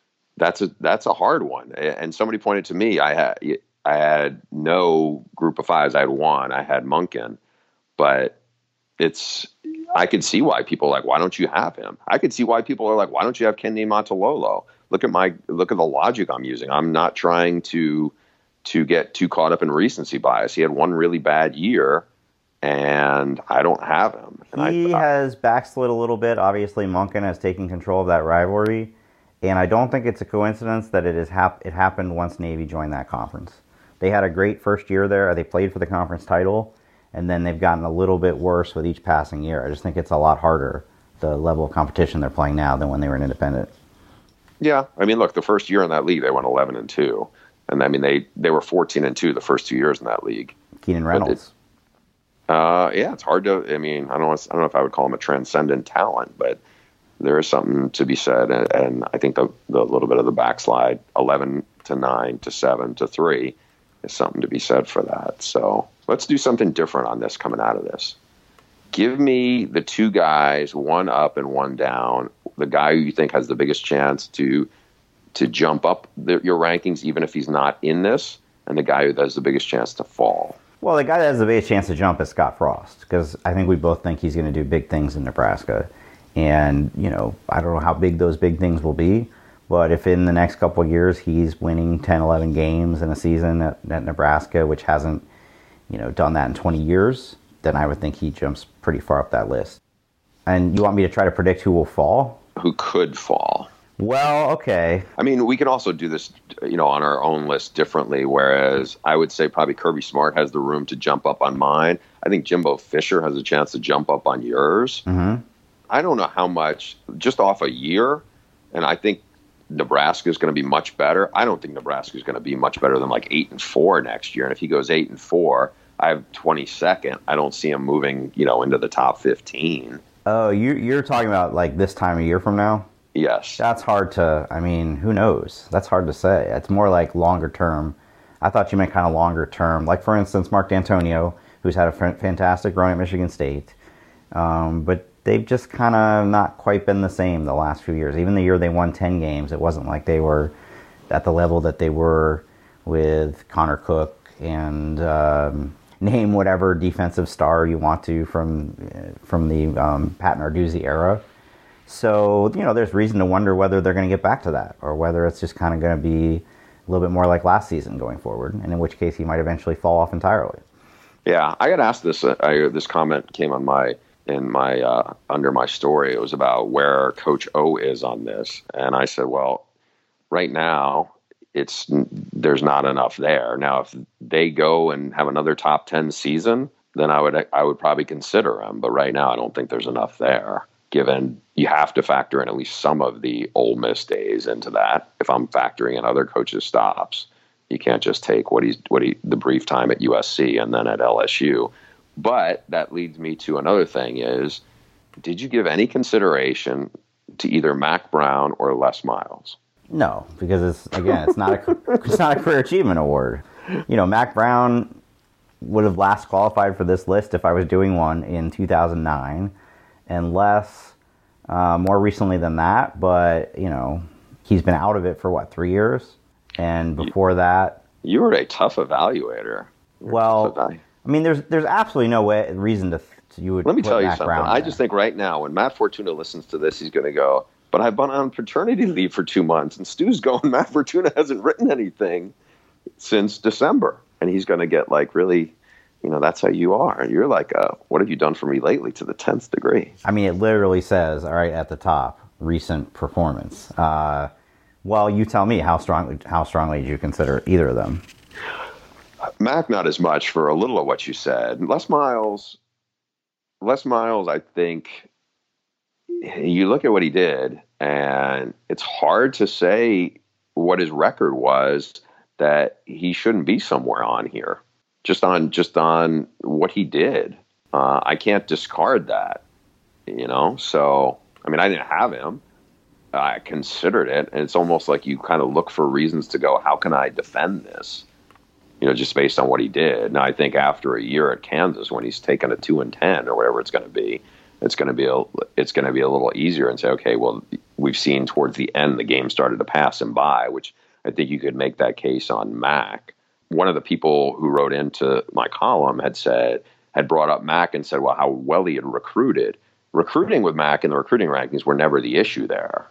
a hard one. And somebody pointed to me. I had no group of 5s. I had 1. I had Monken, but I could see why people are like, why don't you have him? I could see why people are like, why don't you have Kenny Matololo? Look at the logic I'm using. I'm not trying to get too caught up in recency bias. He had one really bad year, and I don't have him. And he has backslid a little bit. Obviously, Monken has taken control of that rivalry, and I don't think it's a coincidence that it happened once Navy joined that conference. They had a great first year there. They played for the conference title, and then they've gotten a little bit worse with each passing year. I just think it's a lot harder, the level of competition they're playing now, than when they were an independent. Yeah, I mean, look, the first year in that league, they went 11-2, and I mean they were 14-2 the first 2 years in that league. Keenan Reynolds. Yeah, it's hard to. I mean, I don't know if I would call him a transcendent talent, but there is something to be said, and I think the little bit of the backslide, 11-9 to 7-3, is something to be said for that. So let's do something different on this coming out of this. Give me the two guys, one up and one down. The guy who you think has the biggest chance to jump up your rankings, even if he's not in this, and the guy who has the biggest chance to fall. Well, the guy that has the biggest chance to jump is Scott Frost, because I think we both think he's going to do big things in Nebraska. And, I don't know how big those big things will be, but if in the next couple of years he's winning 10, 11 games in a season at Nebraska, which hasn't, done that in 20 years, then I would think he jumps pretty far up that list. And you want me to try to predict who will fall? Who could fall? Well, okay. I mean, we can also do this, on our own list differently, whereas I would say probably Kirby Smart has the room to jump up on mine. I think Jimbo Fisher has a chance to jump up on yours. Mm-hmm. I don't know how much, just off a year, and I think Nebraska is going to be much better. I don't think Nebraska is going to be much better than like 8-4 next year. And if he goes 8-4, I have 22nd. I don't see him moving, into the top 15. Oh, you're talking about like this time of year from now? Yes. That's hard to, who knows? That's hard to say. It's more like longer term. I thought you meant kind of longer term. Like, for instance, Mark D'Antonio, who's had a fantastic run at Michigan State. But they've just kind of not quite been the same the last few years. Even the year they won 10 games, it wasn't like they were at the level that they were with Connor Cook and name whatever defensive star you want to from the Pat Narduzzi era. So, there's reason to wonder whether they're going to get back to that or whether it's just kind of going to be a little bit more like last season going forward, and in which case he might eventually fall off entirely. Yeah, I got asked this. This comment came on under my story. It was about where Coach O is on this, and I said, well, right now there's not enough there. Now, if they go and have another top 10 season, then I would probably consider him. But right now, I don't think there's enough there. Given you have to factor in at least some of the Ole Miss days into that. If I'm factoring in other coaches' stops, you can't just take the brief time at USC and then at LSU. But that leads me to another thing is, did you give any consideration to either Mack Brown or Les Miles? No, because it's not a career achievement award. Mack Brown would have last qualified for this list if I was doing one in 2009, and Les more recently than that. But he's been out of it for 3 years, and before that, you were a tough evaluator. There's absolutely no reason you would. Let me tell you Mack something. Brown I just think right now, when Matt Fortuna listens to this, he's going to go, but I've been on paternity leave for 2 months, and Stu's going, Matt Fortuna hasn't written anything since December. And he's going to get really, that's how you are. You're like, what have you done for me lately to the 10th degree? It literally says, all right, at the top, recent performance. Well, you tell me, how strongly do you consider either of them? Mac, not as much for a little of what you said. Les Miles, I think you look at what he did, and it's hard to say what his record was that he shouldn't be somewhere on here. Just on what he did, I can't discard that. So I didn't have him. I considered it, and it's almost like you kind of look for reasons to go, how can I defend this? Just based on what he did. Now, I think after a year at Kansas, when he's taken a 2-10 or whatever it's going to be, it's going to be a little easier and say, okay, well, we've seen towards the end the game started to pass him by, which I think you could make that case on Mac. One of the people who wrote into my column had brought up Mac and said, well, how well he had recruited. recruiting with Mac and the recruiting rankings were never the issue there.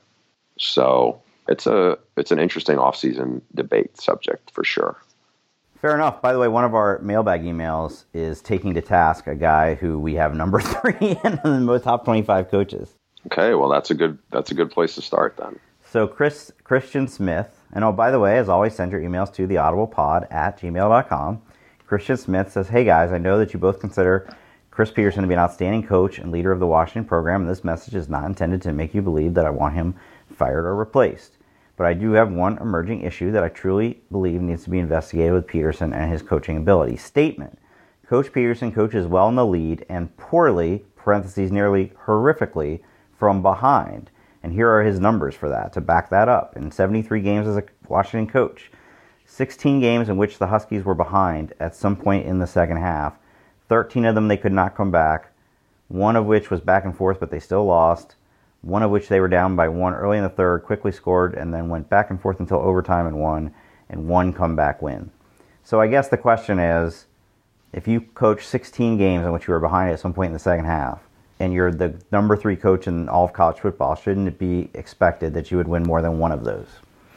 So it's an interesting offseason debate subject for sure. Fair enough. By the way, one of our mailbag emails is taking to task a guy who we have number 3 in the top 25 coaches. Okay, well that's a good place to start then. So Christian Smith, and oh, by the way, as always, send your emails to theaudiblepod@gmail.com. Christian Smith says, "Hey guys, I know that you both consider Chris Petersen to be an outstanding coach and leader of the Washington program, and this message is not intended to make you believe that I want him fired or replaced. But I do have one emerging issue that I truly believe needs to be investigated with Petersen and his coaching ability. Statement: Coach Petersen coaches well in the lead and poorly, parentheses, nearly horrifically, from behind. And here are his numbers for that, to back that up. In 73 games as a Washington coach, 16 games in which the Huskies were behind at some point in the second half, 13 of them they could not come back, one of which was back and forth but they still lost, one of which they were down by 1 early in the third, quickly scored, and then went back and forth until overtime and won, and one comeback win. So I guess the question is, if you coach 16 games in which you were behind at some point in the second half, and you're the number 3 coach in all of college football, shouldn't it be expected that you would win more than one of those?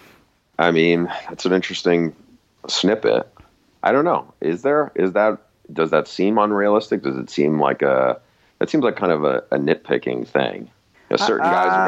I mean, that's an interesting snippet. I don't know. Does that seem unrealistic? Does it seem like that seems like kind of a nitpicking thing? Certain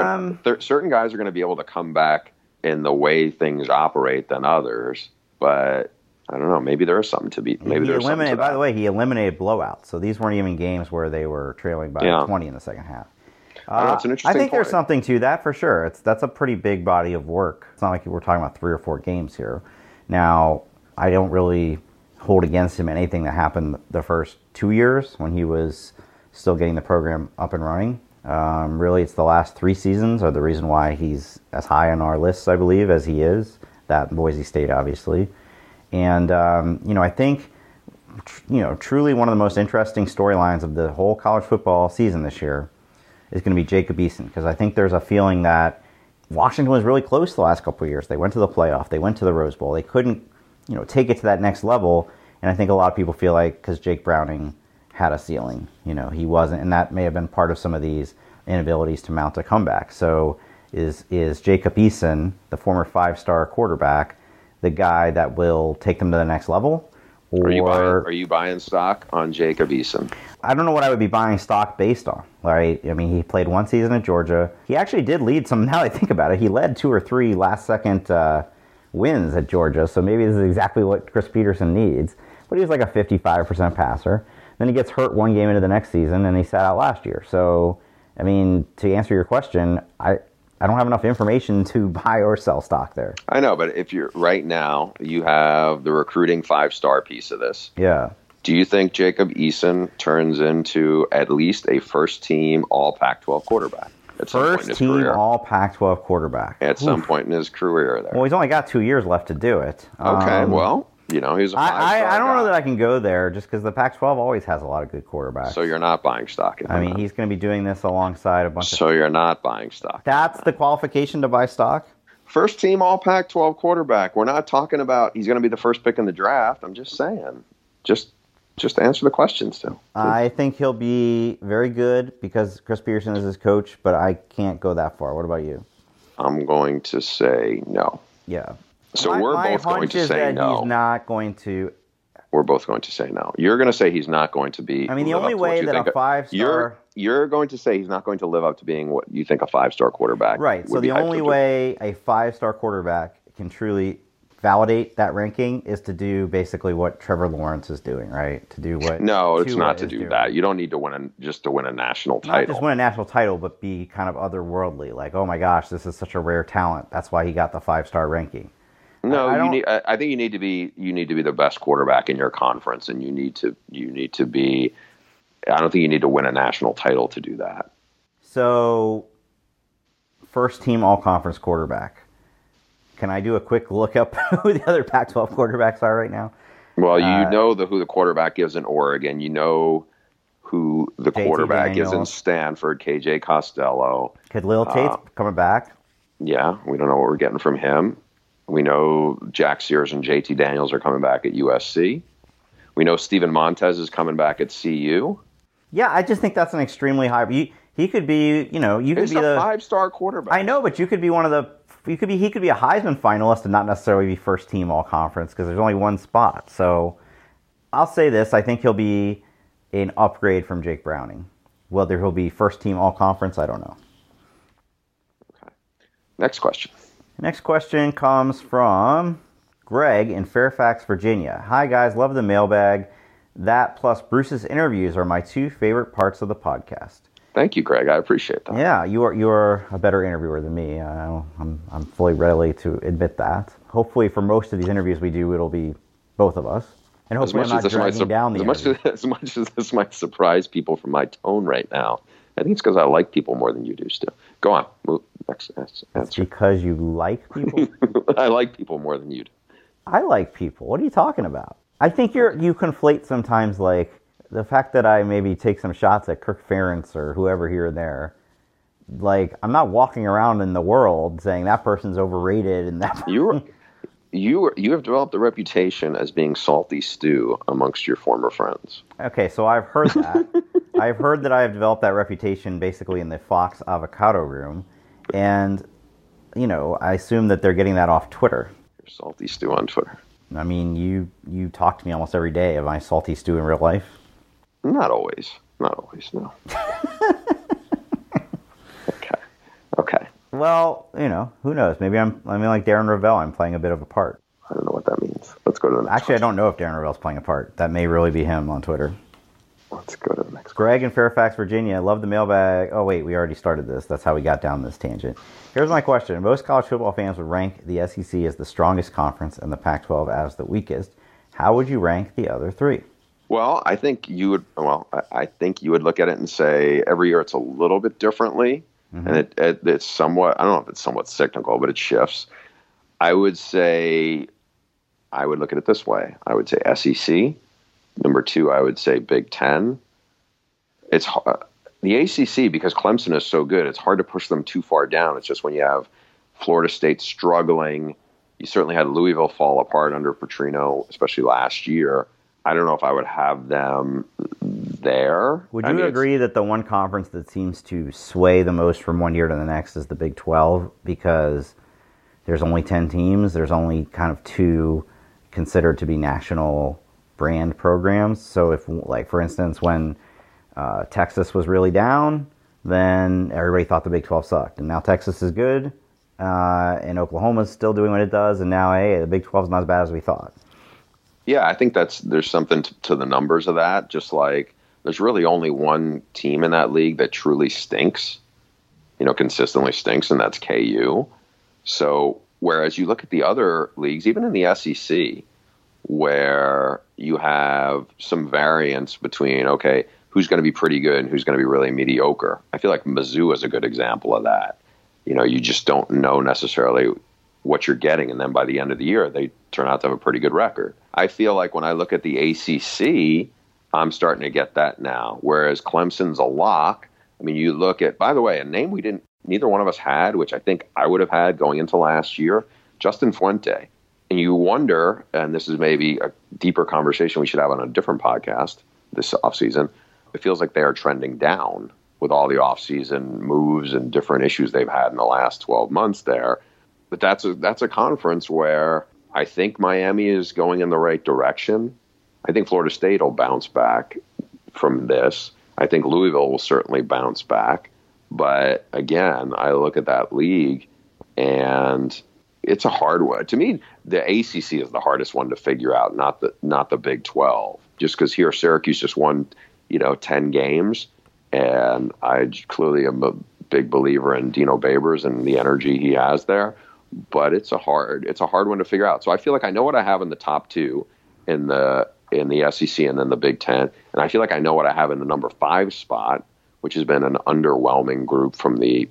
guys are going to be able to come back in the way things operate than others, but I don't know. Maybe there is something to be. Maybe there's something to that. By the way, he eliminated blowouts, so these weren't even games where they were trailing by 20 in the second half. It's an interesting I think point. there's something to that for sure. That's a pretty big body of work. It's not like we're talking about 3 or 4 games here. Now, I don't really hold against him anything that happened the first 2 years when he was still getting the program up and running. Really, it's the last 3 seasons are the reason why he's as high on our lists, I believe, as he is. That and Boise State, obviously. And, I think, truly one of the most interesting storylines of the whole college football season this year is going to be Jacob Eason, because I think there's a feeling that Washington was really close the last couple of years. They went to the playoff. They went to the Rose Bowl. They couldn't, take it to that next level. And I think a lot of people feel like because Jake Browning had a ceiling, he wasn't. And that may have been part of some of these inabilities to mount a comeback. So is Jacob Eason, the former 5-star quarterback, the guy that will take them to the next level? Or are you buying stock on Jacob Eason? I don't know what I would be buying stock based on, right? I mean, he played 1 season at Georgia. He actually did lead some, now that I think about it, he led 2 or 3 last-second wins at Georgia, so maybe this is exactly what Chris Petersen needs. But he was like a 55% passer. Then he gets hurt 1 game into the next season, and he sat out last year. So, I mean, to answer your question, I don't have enough information to buy or sell stock there. I know, but if you're right now, you have the recruiting 5-star piece of this. Yeah. Do you think Jacob Eason turns into at least a first-team All Pac-12 quarterback at some point in his career? First-team All Pac-12 quarterback. At some point in his career there. Well, he's only got 2 years left to do it. Okay, well, he's a 5-star I don't guy. know that I can go there just because the Pac-12 always has a lot of good quarterbacks. So you're not buying stock in him. I mean, he's going to be doing this alongside a bunch of... So you're not buying stock. That's the qualification to buy stock? First team All Pac-12 quarterback. We're not talking about he's going to be the first pick in the draft. I'm just saying. Just answer the question still. I think he'll be very good because Chris Petersen is his coach, but I can't go that far. What about you? I'm going to say no. Yeah. So we're both going to say no. He's not going to... We're both going to say no. You're going to say he's not going to be... I mean, the only way that a 5-star... You're going to say he's not going to live up to being what you think a 5-star quarterback right. So the only way a 5-star quarterback can truly validate that ranking is to do basically what Trevor Lawrence is doing, right? To do what... No, it's not to do that. You don't need to win just to win a national title. Not just win a national title, but be kind of otherworldly. Like, oh my gosh, this is such a rare talent. That's why he got the 5-star ranking. No, I think you need to be the best quarterback in your conference, and you need to be. I don't think you need to win a national title to do that. So, first team all conference quarterback. Can I do a quick look up who the other Pac-12 quarterbacks are right now? Well, you know who the quarterback is in Oregon. You know who the quarterback is in Stanford, KJ Costello. Khalil Tate's coming back. Yeah, we don't know what we're getting from him. We know Jack Sears and JT Daniels are coming back at USC. We know Steven Montez is coming back at CU. Yeah, I just think that's an extremely high... He could be, you could He's be a 5-star quarterback. I know, but you could be he could be a Heisman finalist and not necessarily be first team all conference because there's only one spot. So I'll say this: I think he'll be an upgrade from Jake Browning. Whether he'll be first team all conference, I don't know. Okay. Next question. Next question comes from Greg in Fairfax, Virginia. Hi guys, love the mailbag. That plus Bruce's interviews are my two favorite parts of the podcast. Thank you, Greg. I appreciate that. Yeah, you are a better interviewer than me. I'm fully ready to admit that. Hopefully, for most of these interviews we do, it'll be both of us. And hopefully, I'm not dragging down the interview. As much as this might surprise people from my tone right now, I think it's because I like people more than you do still. Go on. Move. Next answer. It's because you like people? I like people more than you do. I like people. What are you talking about? I think you conflate sometimes, like, the fact that I maybe take some shots at Kirk Ferentz or whoever here and there. Like, I'm not walking around in the world saying that person's overrated and that You have developed a reputation as being salty stew amongst your former friends. Okay, so I've heard that. I've heard that I have developed that reputation basically in the Fox Avocado Room. And, I assume that they're getting that off Twitter. You're salty stew on Twitter. I mean, you talk to me almost every day. Am I salty stew in real life? Not always. Not always, no. Okay. Well, who knows? Maybe I'm like Darren Rovell. I'm playing a bit of a part. I don't know what that means. Let's go to the next Actually, question. I don't know if Darren Rovell's playing a part. That may really be him on Twitter. Let's go to the next Greg in Fairfax, Virginia. Love the mailbag. Oh, wait, we already started this. That's how we got down this tangent. Here's my question. Most college football fans would rank the SEC as the strongest conference and the Pac-12 as the weakest. How would you rank the other three? Well, I think you would look at it and say every year it's a little bit differently. Mm-hmm. And it's somewhat, I don't know if it's somewhat cyclical, but it shifts. I would look at it this way. I would say SEC. Number 2, I would say Big Ten. It's the ACC, because Clemson is so good, it's hard to push them too far down. It's just when you have Florida State struggling, you certainly had Louisville fall apart under Petrino, especially last year. I don't know if I would have them there. Would you agree that the one conference that seems to sway the most from one year to the next is the Big 12? Because there's only 10 teams. There's only kind of 2 considered to be national brand programs. So if, like, for instance, when Texas was really down, then everybody thought the Big 12 sucked. And now Texas is good, and Oklahoma's still doing what it does, and now, hey, the Big 12 is not as bad as we thought. Yeah, I think there's something to the numbers of that. Just like there's really only one team in that league that truly stinks, consistently stinks, and that's KU. So whereas you look at the other leagues, even in the SEC, where you have some variance between, okay, who's going to be pretty good and who's going to be really mediocre. I feel like Mizzou is a good example of that. You just don't know necessarily what you're getting, and then by the end of the year, they turn out to have a pretty good record. I feel like when I look at the ACC, I'm starting to get that now, whereas Clemson's a lock. I mean, you look at, by the way, a name neither one of us had, which I think I would have had going into last year, Justin Fuente. And you wonder, and this is maybe a deeper conversation we should have on a different podcast this offseason, it feels like they are trending down with all the offseason moves and different issues they've had in the last 12 months there. But that's a conference where I think Miami is going in the right direction. I think Florida State will bounce back from this. I think Louisville will certainly bounce back. But again, I look at that league and it's a hard one. To me, the ACC is the hardest one to figure out, not the Big 12. Just because here Syracuse just won, 10 games, and I clearly am a big believer in Dino Babers and the energy he has there. But it's a hard one to figure out. So I feel like I know what I have in the top 2 in the SEC and then the Big Ten, and I feel like I know what I have in the number 5 spot, which has been an underwhelming group from the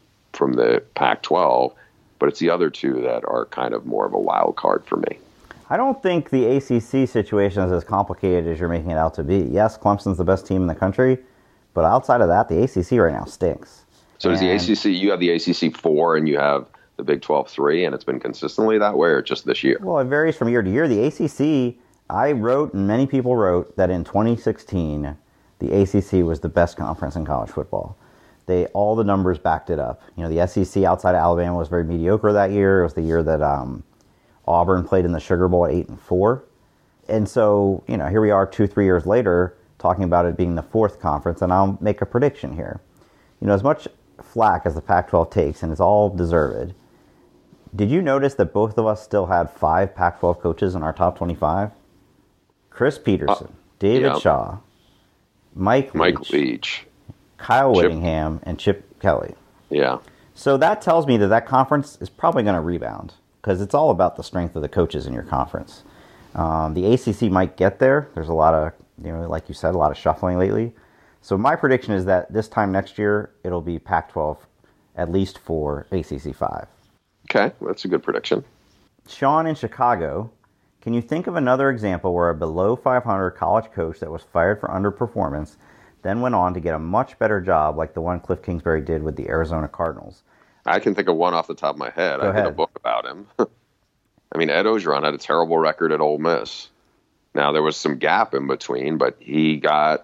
Pac-12. But it's the other 2 that are kind of more of a wild card for me. I don't think the ACC situation is as complicated as you're making it out to be. Yes, Clemson's the best team in the country, but outside of that, the ACC right now stinks. So does the ACC, you have the ACC 4 and you have the Big 12 3, and it's been consistently that way, or just this year? Well, it varies from year to year. The ACC, I wrote, and many people wrote, that in 2016, the ACC was the best conference in college football. all the numbers backed it up. You know, the SEC outside of Alabama was very mediocre that year. It was the year that Auburn played in the Sugar Bowl at 8-4. And so, you know, here we are 2-3 years later talking about it being the fourth conference, and I'll make a prediction here. You know, as much flack as the Pac-12 takes, and it's all deserved, did you notice that both of us still had 5 Pac-12 coaches in our top 25? Chris Peterson, David Shaw, Mike Leach, Kyle Whittingham, and Chip Kelly. Yeah. So that tells me that conference is probably going to rebound because it's all about the strength of the coaches in your conference. The ACC might get there. There's a lot of, you know, like you said, a lot of shuffling lately. So my prediction is that this time next year, it'll be Pac-12 at least 4, ACC 5. Okay, that's a good prediction. Sean in Chicago, can you think of another example where a below 500 college coach that was fired for underperformance then went on to get a much better job like the one Cliff Kingsbury did with the Arizona Cardinals? I can think of one off the top of my head. Go ahead. Did a book about him. I mean, Ed Orgeron had a terrible record at Ole Miss. Now, there was some gap in between, but he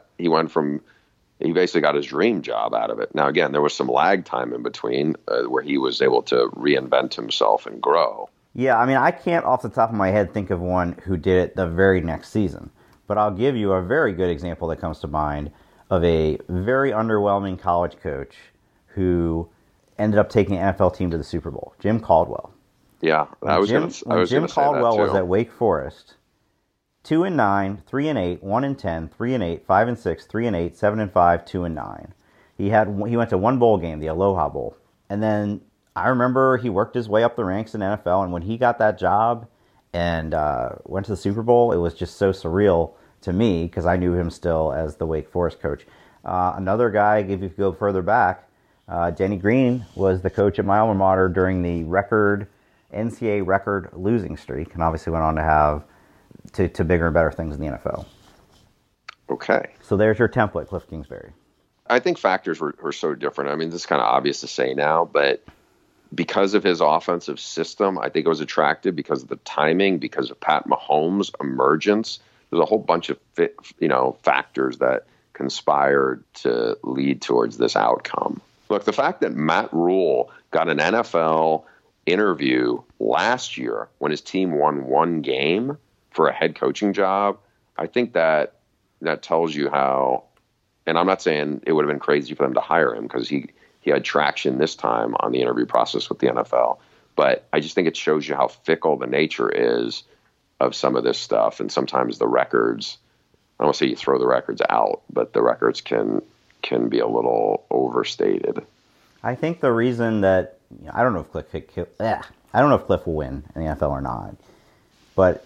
basically got his dream job out of it. Now, again, there was some lag time in between where he was able to reinvent himself and grow. Yeah, I mean, I can't off the top of my head think of one who did it the very next season. But I'll give you a very good example that comes to mind of a very underwhelming college coach who ended up taking an NFL team to the Super Bowl, Jim Caldwell. Yeah, Jim Caldwell was at Wake Forest, 2-9, 3-8, 1-10, 3-8, 5-6, 3-8, 7-5, 2-9. He went to one bowl game, the Aloha Bowl, and then I remember he worked his way up the ranks in NFL, and when he got that job and went to the Super Bowl, it was just so surreal to me because I knew him still as the Wake Forest coach. Another guy, if you go further back, Denny Green was the coach at my alma mater during the NCAA record losing streak, and obviously went on to have to bigger and better things in the NFL. Okay. So there's your template, Cliff Kingsbury. I think factors were so different. I mean, this is kind of obvious to say now, but because of his offensive system, I think it was attractive because of the timing, because of Pat Mahomes' emergence. There's a whole bunch of factors that conspired to lead towards this outcome. Look, the fact that Matt Rule got an NFL interview last year when his team won one game for a head coaching job, I think that tells you how, and I'm not saying it would have been crazy for them to hire him because he had traction this time on the interview process with the NFL. But I just think it shows you how fickle the nature is of some of this stuff. And sometimes the records, I don't want to say you throw the records out, but the records can be a little overstated. I think the reason that, I don't know if Cliff will win in the NFL or not, but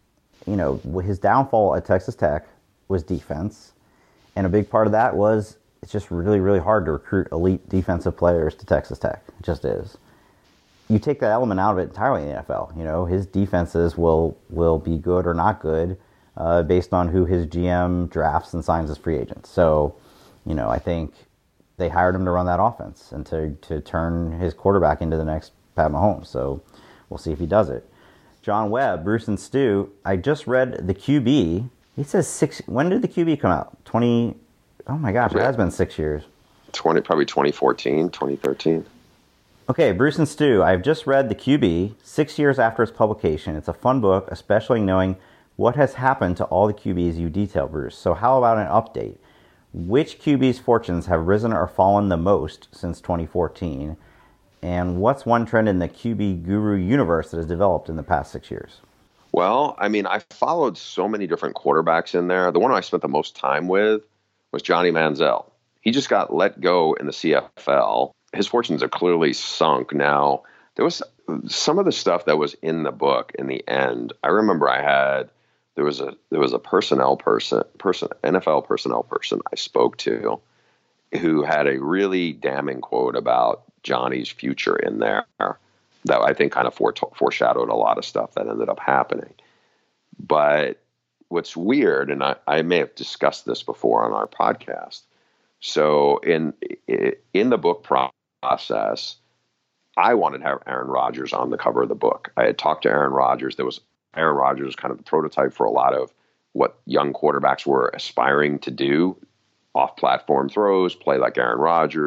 his downfall at Texas Tech was defense. And a big part of that was it's just really, really hard to recruit elite defensive players to Texas Tech. It just is. You take that element out of it entirely in the NFL. His defenses will be good or not good based on who his GM drafts and signs as free agents. So, I think they hired him to run that offense and to turn his quarterback into the next Pat Mahomes. So we'll see if he does it. John Webb, Bruce and Stu, I just read the QB. He says 6. When did the QB come out? 20. Oh my gosh, it has been 6 years. Probably 2014, 2013. Okay, Bruce and Stu, I've just read The QB 6 years after its publication. It's a fun book, especially knowing what has happened to all the QBs you detail, Bruce. So how about an update? Which QB's fortunes have risen or fallen the most since 2014? And what's one trend in the QB guru universe that has developed in the past 6 years? Well, I mean, I followed so many different quarterbacks in there. The one I spent the most time with was Johnny Manziel. He just got let go in the CFL. His fortunes are clearly sunk. Now, there was some of the stuff that was in the book in the end. I remember there was a NFL personnel person I spoke to who had a really damning quote about Johnny's future in there that I think kind of foreshadowed a lot of stuff that ended up happening. But what's weird, and I may have discussed this before on our podcast. So in the book process, I wanted to have Aaron Rodgers on the cover of the book. I had talked to Aaron Rodgers. Aaron Rodgers was kind of the prototype for a lot of what young quarterbacks were aspiring to do: off-platform throws, play like Aaron Rodgers,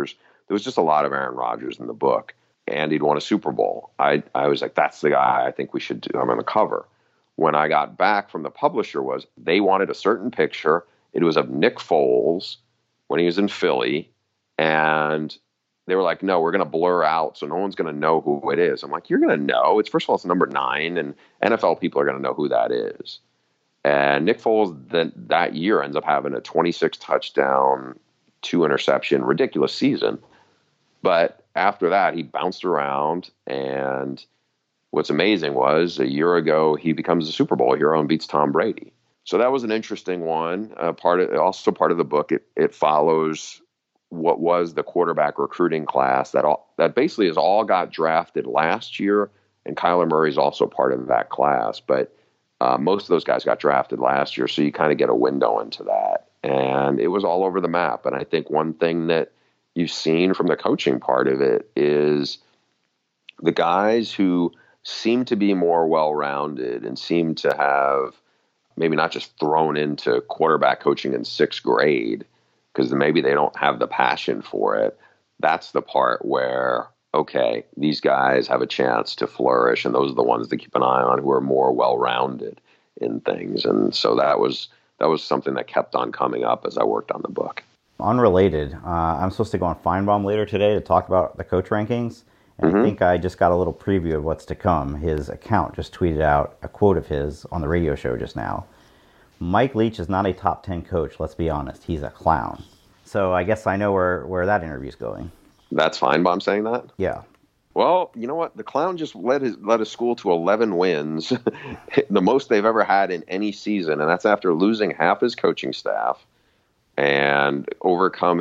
there was just a lot of Aaron Rodgers in the book, and he'd won a Super Bowl. I was like, that's the guy I think we should do. I'm on the cover. When I got back from the publisher, was they wanted a certain picture. It was of Nick Foles when he was in Philly, and they were like, no, we're going to blur out so no one's going to know who it is. I'm like, you're going to know. It's, first of all, it's number 9, and NFL people are going to know who that is. And Nick Foles that year ends up having a 26 touchdown, 2 interception, ridiculous season. But after that, he bounced around, and what's amazing was a year ago, he becomes a Super Bowl hero and beats Tom Brady. So that was an interesting one. Part of the book, it follows what was the quarterback recruiting class that basically is all got drafted last year, and Kyler Murray's also part of that class. But most of those guys got drafted last year, so you kind of get a window into that. And it was all over the map. And I think one thing that you've seen from the coaching part of it is the guys who seem to be more well-rounded and seem to have maybe not just thrown into quarterback coaching in 6th grade because maybe they don't have the passion for it. That's the part where, okay, these guys have a chance to flourish, and those are the ones to keep an eye on who are more well-rounded in things. And so that was something that kept on coming up as I worked on the book. Unrelated, I'm supposed to go on Feinbaum later today to talk about the coach rankings, and I think I just got a little preview of what's to come. His account just tweeted out a quote of his on the radio show just now. Mike Leach is not a top 10 coach, let's be honest. He's a clown. So I guess I know where that interview's going. That's Feinbaum saying that? Yeah. Well, you know what? The clown just led his school to 11 wins, the most they've ever had in any season, and that's after losing half his coaching staff and coping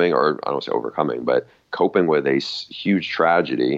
with a huge tragedy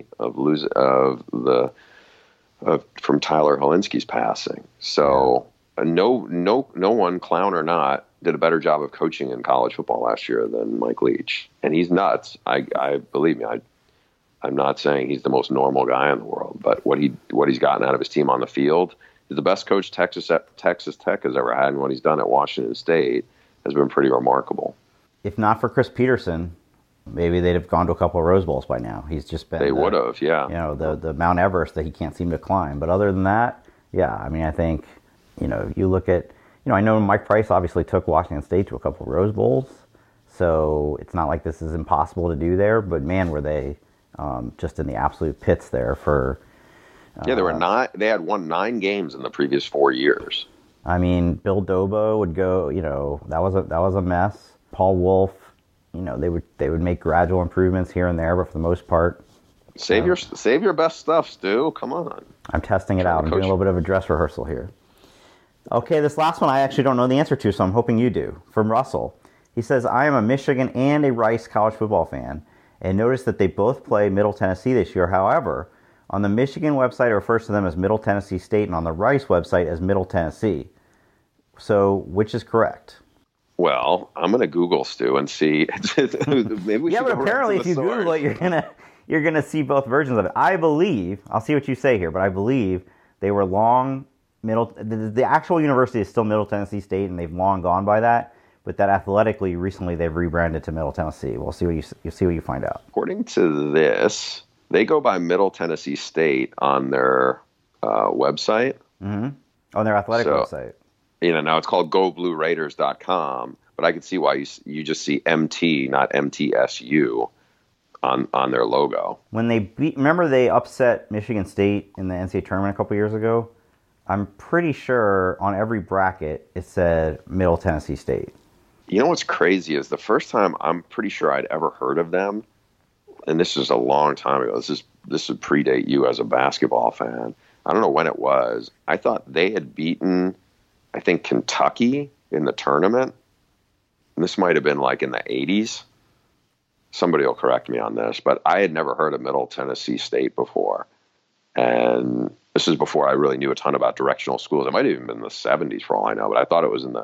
from Tyler Helinski's passing. So no one, clown or not, did a better job of coaching in college football last year than Mike Leach, and he's nuts. I believe me. I'm not saying he's the most normal guy in the world, but what he's gotten out of his team on the field is the best coach Texas Tech has ever had, and what he's done at Washington State has been pretty remarkable. If not for Chris Peterson, maybe they'd have gone to a couple of Rose Bowls by now. He's just been would have, yeah. You know, the Mount Everest that he can't seem to climb. But other than that, yeah. I mean, I think you look at I know Mike Price obviously took Washington State to a couple of Rose Bowls, so it's not like this is impossible to do there. But man, were they just in the absolute pits there for. They were not. They had won 9 games in the previous 4 years. I mean, Bill Dobo would go. That was a mess. Paul Wolf, they would make gradual improvements here and there, but for the most part, save your best stuff, Stu. Come on. I'm testing it out. I'm doing a little bit of a dress rehearsal here. Okay, this last one I actually don't know the answer to, so I'm hoping you do. From Russell, he says, "I am a Michigan and a Rice college football fan, and noticed that they both play Middle Tennessee this year. However, on the Michigan website, it refers to them as Middle Tennessee State, and on the Rice website as Middle Tennessee. So, which is correct?" Well, I'm going to Google, Stu, and see. Maybe we but apparently if you Google it, you're gonna see both versions of it. I believe, I'll see what you say here, but I believe they were long Middle. The actual university is still Middle Tennessee State, and they've long gone by that. But that athletically, recently they've rebranded to Middle Tennessee. We'll see what you find out. According to this, they go by Middle Tennessee State on their website. Mm-hmm. On their athletic website. Now it's called GoBlueRaiders.com, but I can see why you just see MT, not MTSU, on their logo. When remember they upset Michigan State in the NCAA tournament a couple years ago? I'm pretty sure on every bracket it said Middle Tennessee State. You know what's crazy is the first time I'm pretty sure I'd ever heard of them, and this is a long time ago. This would predate you as a basketball fan. I don't know when it was. I thought they had beaten, I think, Kentucky in the tournament. And this might have been like in the 80s. Somebody will correct me on this, but I had never heard of Middle Tennessee State before. And this is before I really knew a ton about directional schools. It might have even been in the 70s for all I know, but I thought it was in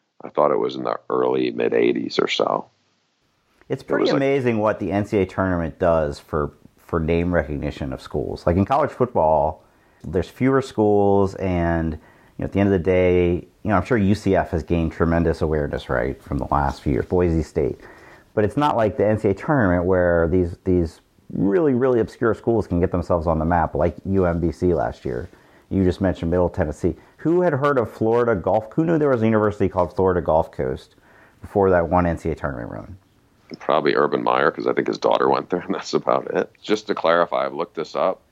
the early mid 80s or so. It's pretty amazing what the NCAA tournament does for name recognition of schools. Like in college football, there's fewer schools, and at the end of the day, I'm sure UCF has gained tremendous awareness, right, from the last few years, Boise State. But it's not like the NCAA tournament where these really, really obscure schools can get themselves on the map, like UMBC last year. You just mentioned Middle Tennessee. Who had heard of Florida Gulf? Who knew there was a university called Florida Gulf Coast before that one NCAA tournament run? Probably Urban Meyer, because I think his daughter went there, and that's about it. Just to clarify, I've looked this up.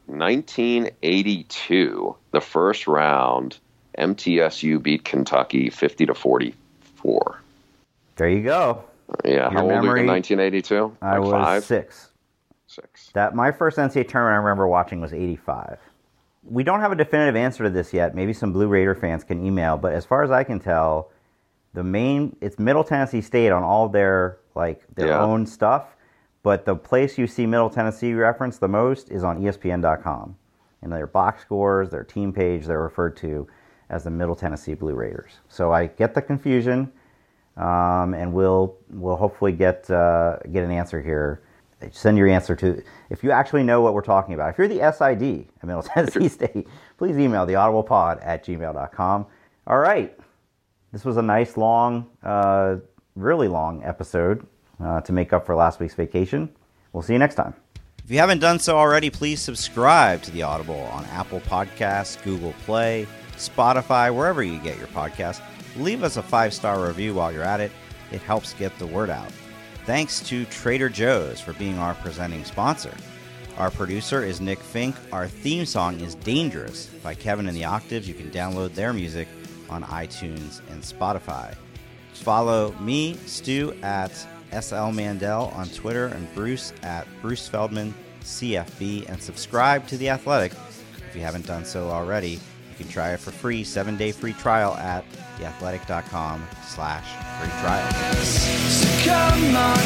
1982, the first round, MTSU beat Kentucky 50-44. There you go. Yeah, how old were you in 1982? I was 5? 6. My first NCAA tournament I remember watching was 85. We don't have a definitive answer to this yet. Maybe some Blue Raider fans can email, but as far as I can tell, it's Middle Tennessee State on all their own stuff, but the place you see Middle Tennessee referenced the most is on ESPN.com. And their box scores, their team page, they're referred to as the Middle Tennessee Blue Raiders. So I get the confusion, and we'll hopefully get an answer here. Send your answer to, if you actually know what we're talking about. If you're the SID at Middle Tennessee State, please email theaudiblepod@gmail.com. All right. This was a nice, long, really long episode to make up for last week's vacation. We'll see you next time. If you haven't done so already, please subscribe to The Audible on Apple Podcasts, Google Play, Spotify, wherever you get your podcasts. Leave us a 5-star review while you're at it. It helps get the word out. Thanks to Trader Joe's for being our presenting sponsor. Our producer is Nick Fink. Our theme song is Dangerous by Kevin and the Octaves. You can download their music on iTunes and Spotify. Follow me, Stu, at SL Mandel on Twitter, and Bruce at Bruce Feldman CFB, and subscribe to The Athletic if you haven't done so already. You can try it for free, 7-day free trial at theathletic.com/free trial. So come on.